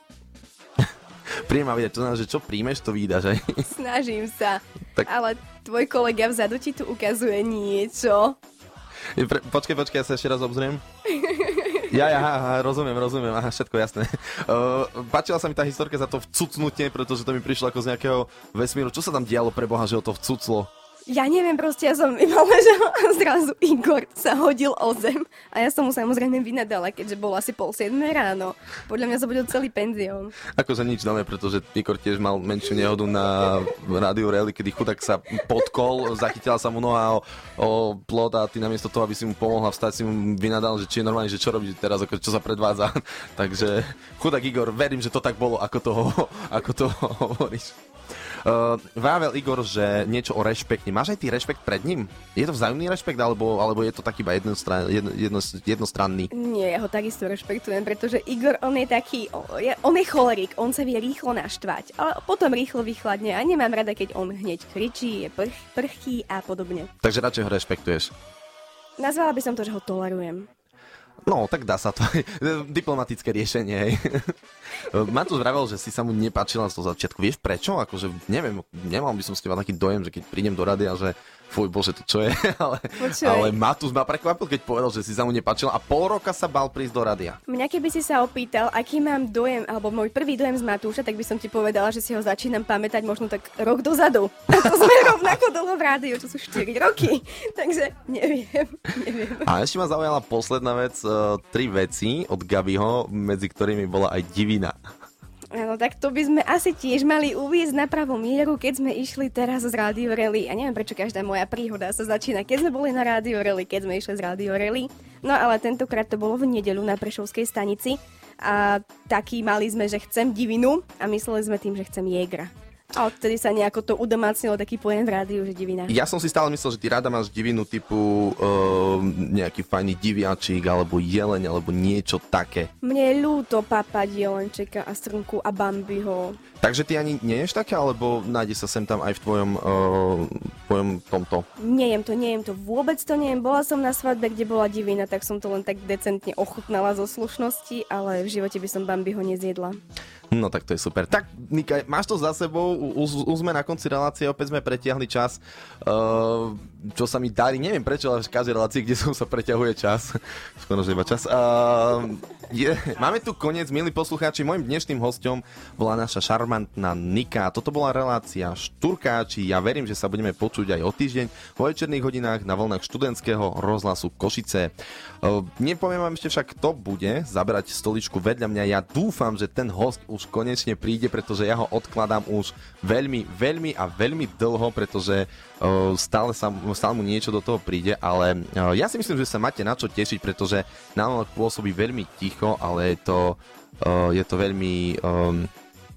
Príjem a výdaj. To znamená, že čo príjmeš, to výdaš, aj? Snažím sa. Tak... Ale tvoj kolega vzadu ti tu ukazuje niečo. Počkaj, ja sa ešte raz obzriem. Ja, rozumiem, aha, všetko jasné. Páčila sa mi tá historka za to vcucnutie, pretože to mi prišlo ako z nejakého vesmíru. Čo sa tam dialo pre Boha, že ho to vcuclo? Ja neviem, proste ja som iba ležala a zrazu Igor sa hodil o zem a ja som mu samozrejme vynadala, keďže bolo asi 6:30 ráno. Podľa mňa sa budil celý penzión. Akože nič nové, pretože Igor tiež mal menšiu nehodu na Radio Rally, kedy chudák sa potkol, zachytila sa mu noha o plot a ty namiesto toho, aby si mu pomohla vstať, si mu vynadal, že či je normálne, že čo robí teraz, ako čo sa predvádza. Takže chudák Igor, verím, že to tak bolo, ako to hovoríš. Vravel Igor, že niečo o rešpekte. Máš aj ty rešpekt pred ním? Je to vzájomný rešpekt, alebo je to taký iba jednostranný? Nie, ja ho takisto rešpektujem, pretože Igor, on je taký, on je cholerik, on sa vie rýchlo naštvať, ale potom rýchlo vychladne a nemám rada, keď on hneď kričí, je prchký a podobne. Takže radšej ho rešpektuješ? Nazvala by som to, že ho tolerujem. No, tak dá sa to aj. Diplomatické riešenie, hej. Matúš vravel, že si sa mu nepáčila z toho začiatku. Vieš prečo? Akože, neviem, nemal by som s teba taký dojem, že keď prídem do rádia, že fuj, bože, to čo je? Ale Matúš ma prekvapil, keď povedal, že si sa mu nepáčila a pol roka sa bal prísť do rádia. Mňa keby si sa opýtal, aký mám dojem, alebo môj prvý dojem z Matúša, tak by som ti povedala, že si ho začínam pamätať možno tak rok dozadu. A to sme rovnako dlho v rádiu, čo sú 4 roky. Takže neviem. A ešte ma zaujala posledná vec, 3 veci od Gabiho, medzi ktorými bola aj divina. Áno, tak to by sme asi tiež mali uviesť na pravú mieru, keď sme išli teraz z Radio Rally. A neviem, prečo každá moja príhoda sa začína, keď sme boli na Radio Rally, keď sme išli z Radio Rally. No ale tentokrát to bolo v nedeľu na Prešovskej stanici. A taký mali sme, že chcem divinu a mysleli sme tým, že chcem Jägra. A odtedy sa nejako to udomácnilo taký pojem v rádiu, že divina. Ja som si stále myslel, že ty rada máš divinu typu nejaký fajný diviačík alebo jeleň alebo niečo také. Mne je ľúto papať jelenčeka a Strnku a Bambiho. Takže ty ani neješ také, alebo nájde sa sem tam aj v tvojom tomto? Nejem to, vôbec to nejem. Bola som na svadbe, kde bola divina, tak som to len tak decentne ochutnala zo slušnosti, ale v živote by som Bambiho nezjedla. No tak to je super. Tak, Nika, máš to za sebou, už sme na konci relácie, opäť sme pretiahli čas, čo sa mi darí, neviem prečo, ale v každej relácii, kde sa preťahuje čas, skoro že iba čas. Máme tu koniec, milí poslucháči, môjim dnešným hosťom bola naša šarmantná Nika. Toto bola relácia Šturkáči, ja verím, že sa budeme počuť aj o týždeň vo večerných hodinách na vlnách študentského rozhlasu Košice. Nepoviem vám ešte však, kto bude zaberať stoličku vedľa mňa, ja dúfam, že ten host už konečne príde, pretože ja ho odkladám už veľmi dlho, pretože stále mu niečo do toho príde, ale ja si myslím, že sa máte na čo tešiť, pretože navonok pôsobí veľmi ticho, ale je to veľmi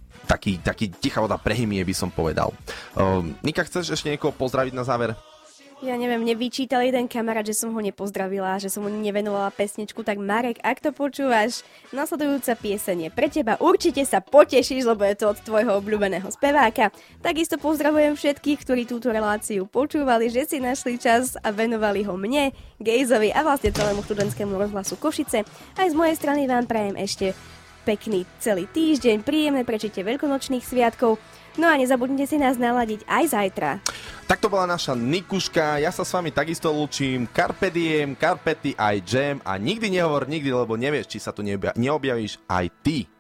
taký tichá voda pre hymie, by som povedal. Nika, chceš ešte niekoho pozdraviť na záver? Ja neviem, mne vyčítal jeden kamarát, že som ho nepozdravila, že som mu nevenovala pesničku, tak Marek, ak to počúvaš, nasledujúca pieseň je pre teba, určite sa potešíš, lebo je to od tvojho obľúbeného speváka. Takisto pozdravujem všetkých, ktorí túto reláciu počúvali, že si našli čas a venovali ho mne, Gejzovi a vlastne celému študentskému rozhlasu Košice. Aj z mojej strany vám prajem ešte pekný celý týždeň, príjemné prečite veľkonočných sviatkov. No a nezabudnite si nás naladiť aj zajtra. Tak to bola naša Nikuška, ja sa s vami takisto lúčim. Carpe diem, carpety aj jam a nikdy nehovor nikdy, lebo nevieš, či sa tu neobjavíš aj ty.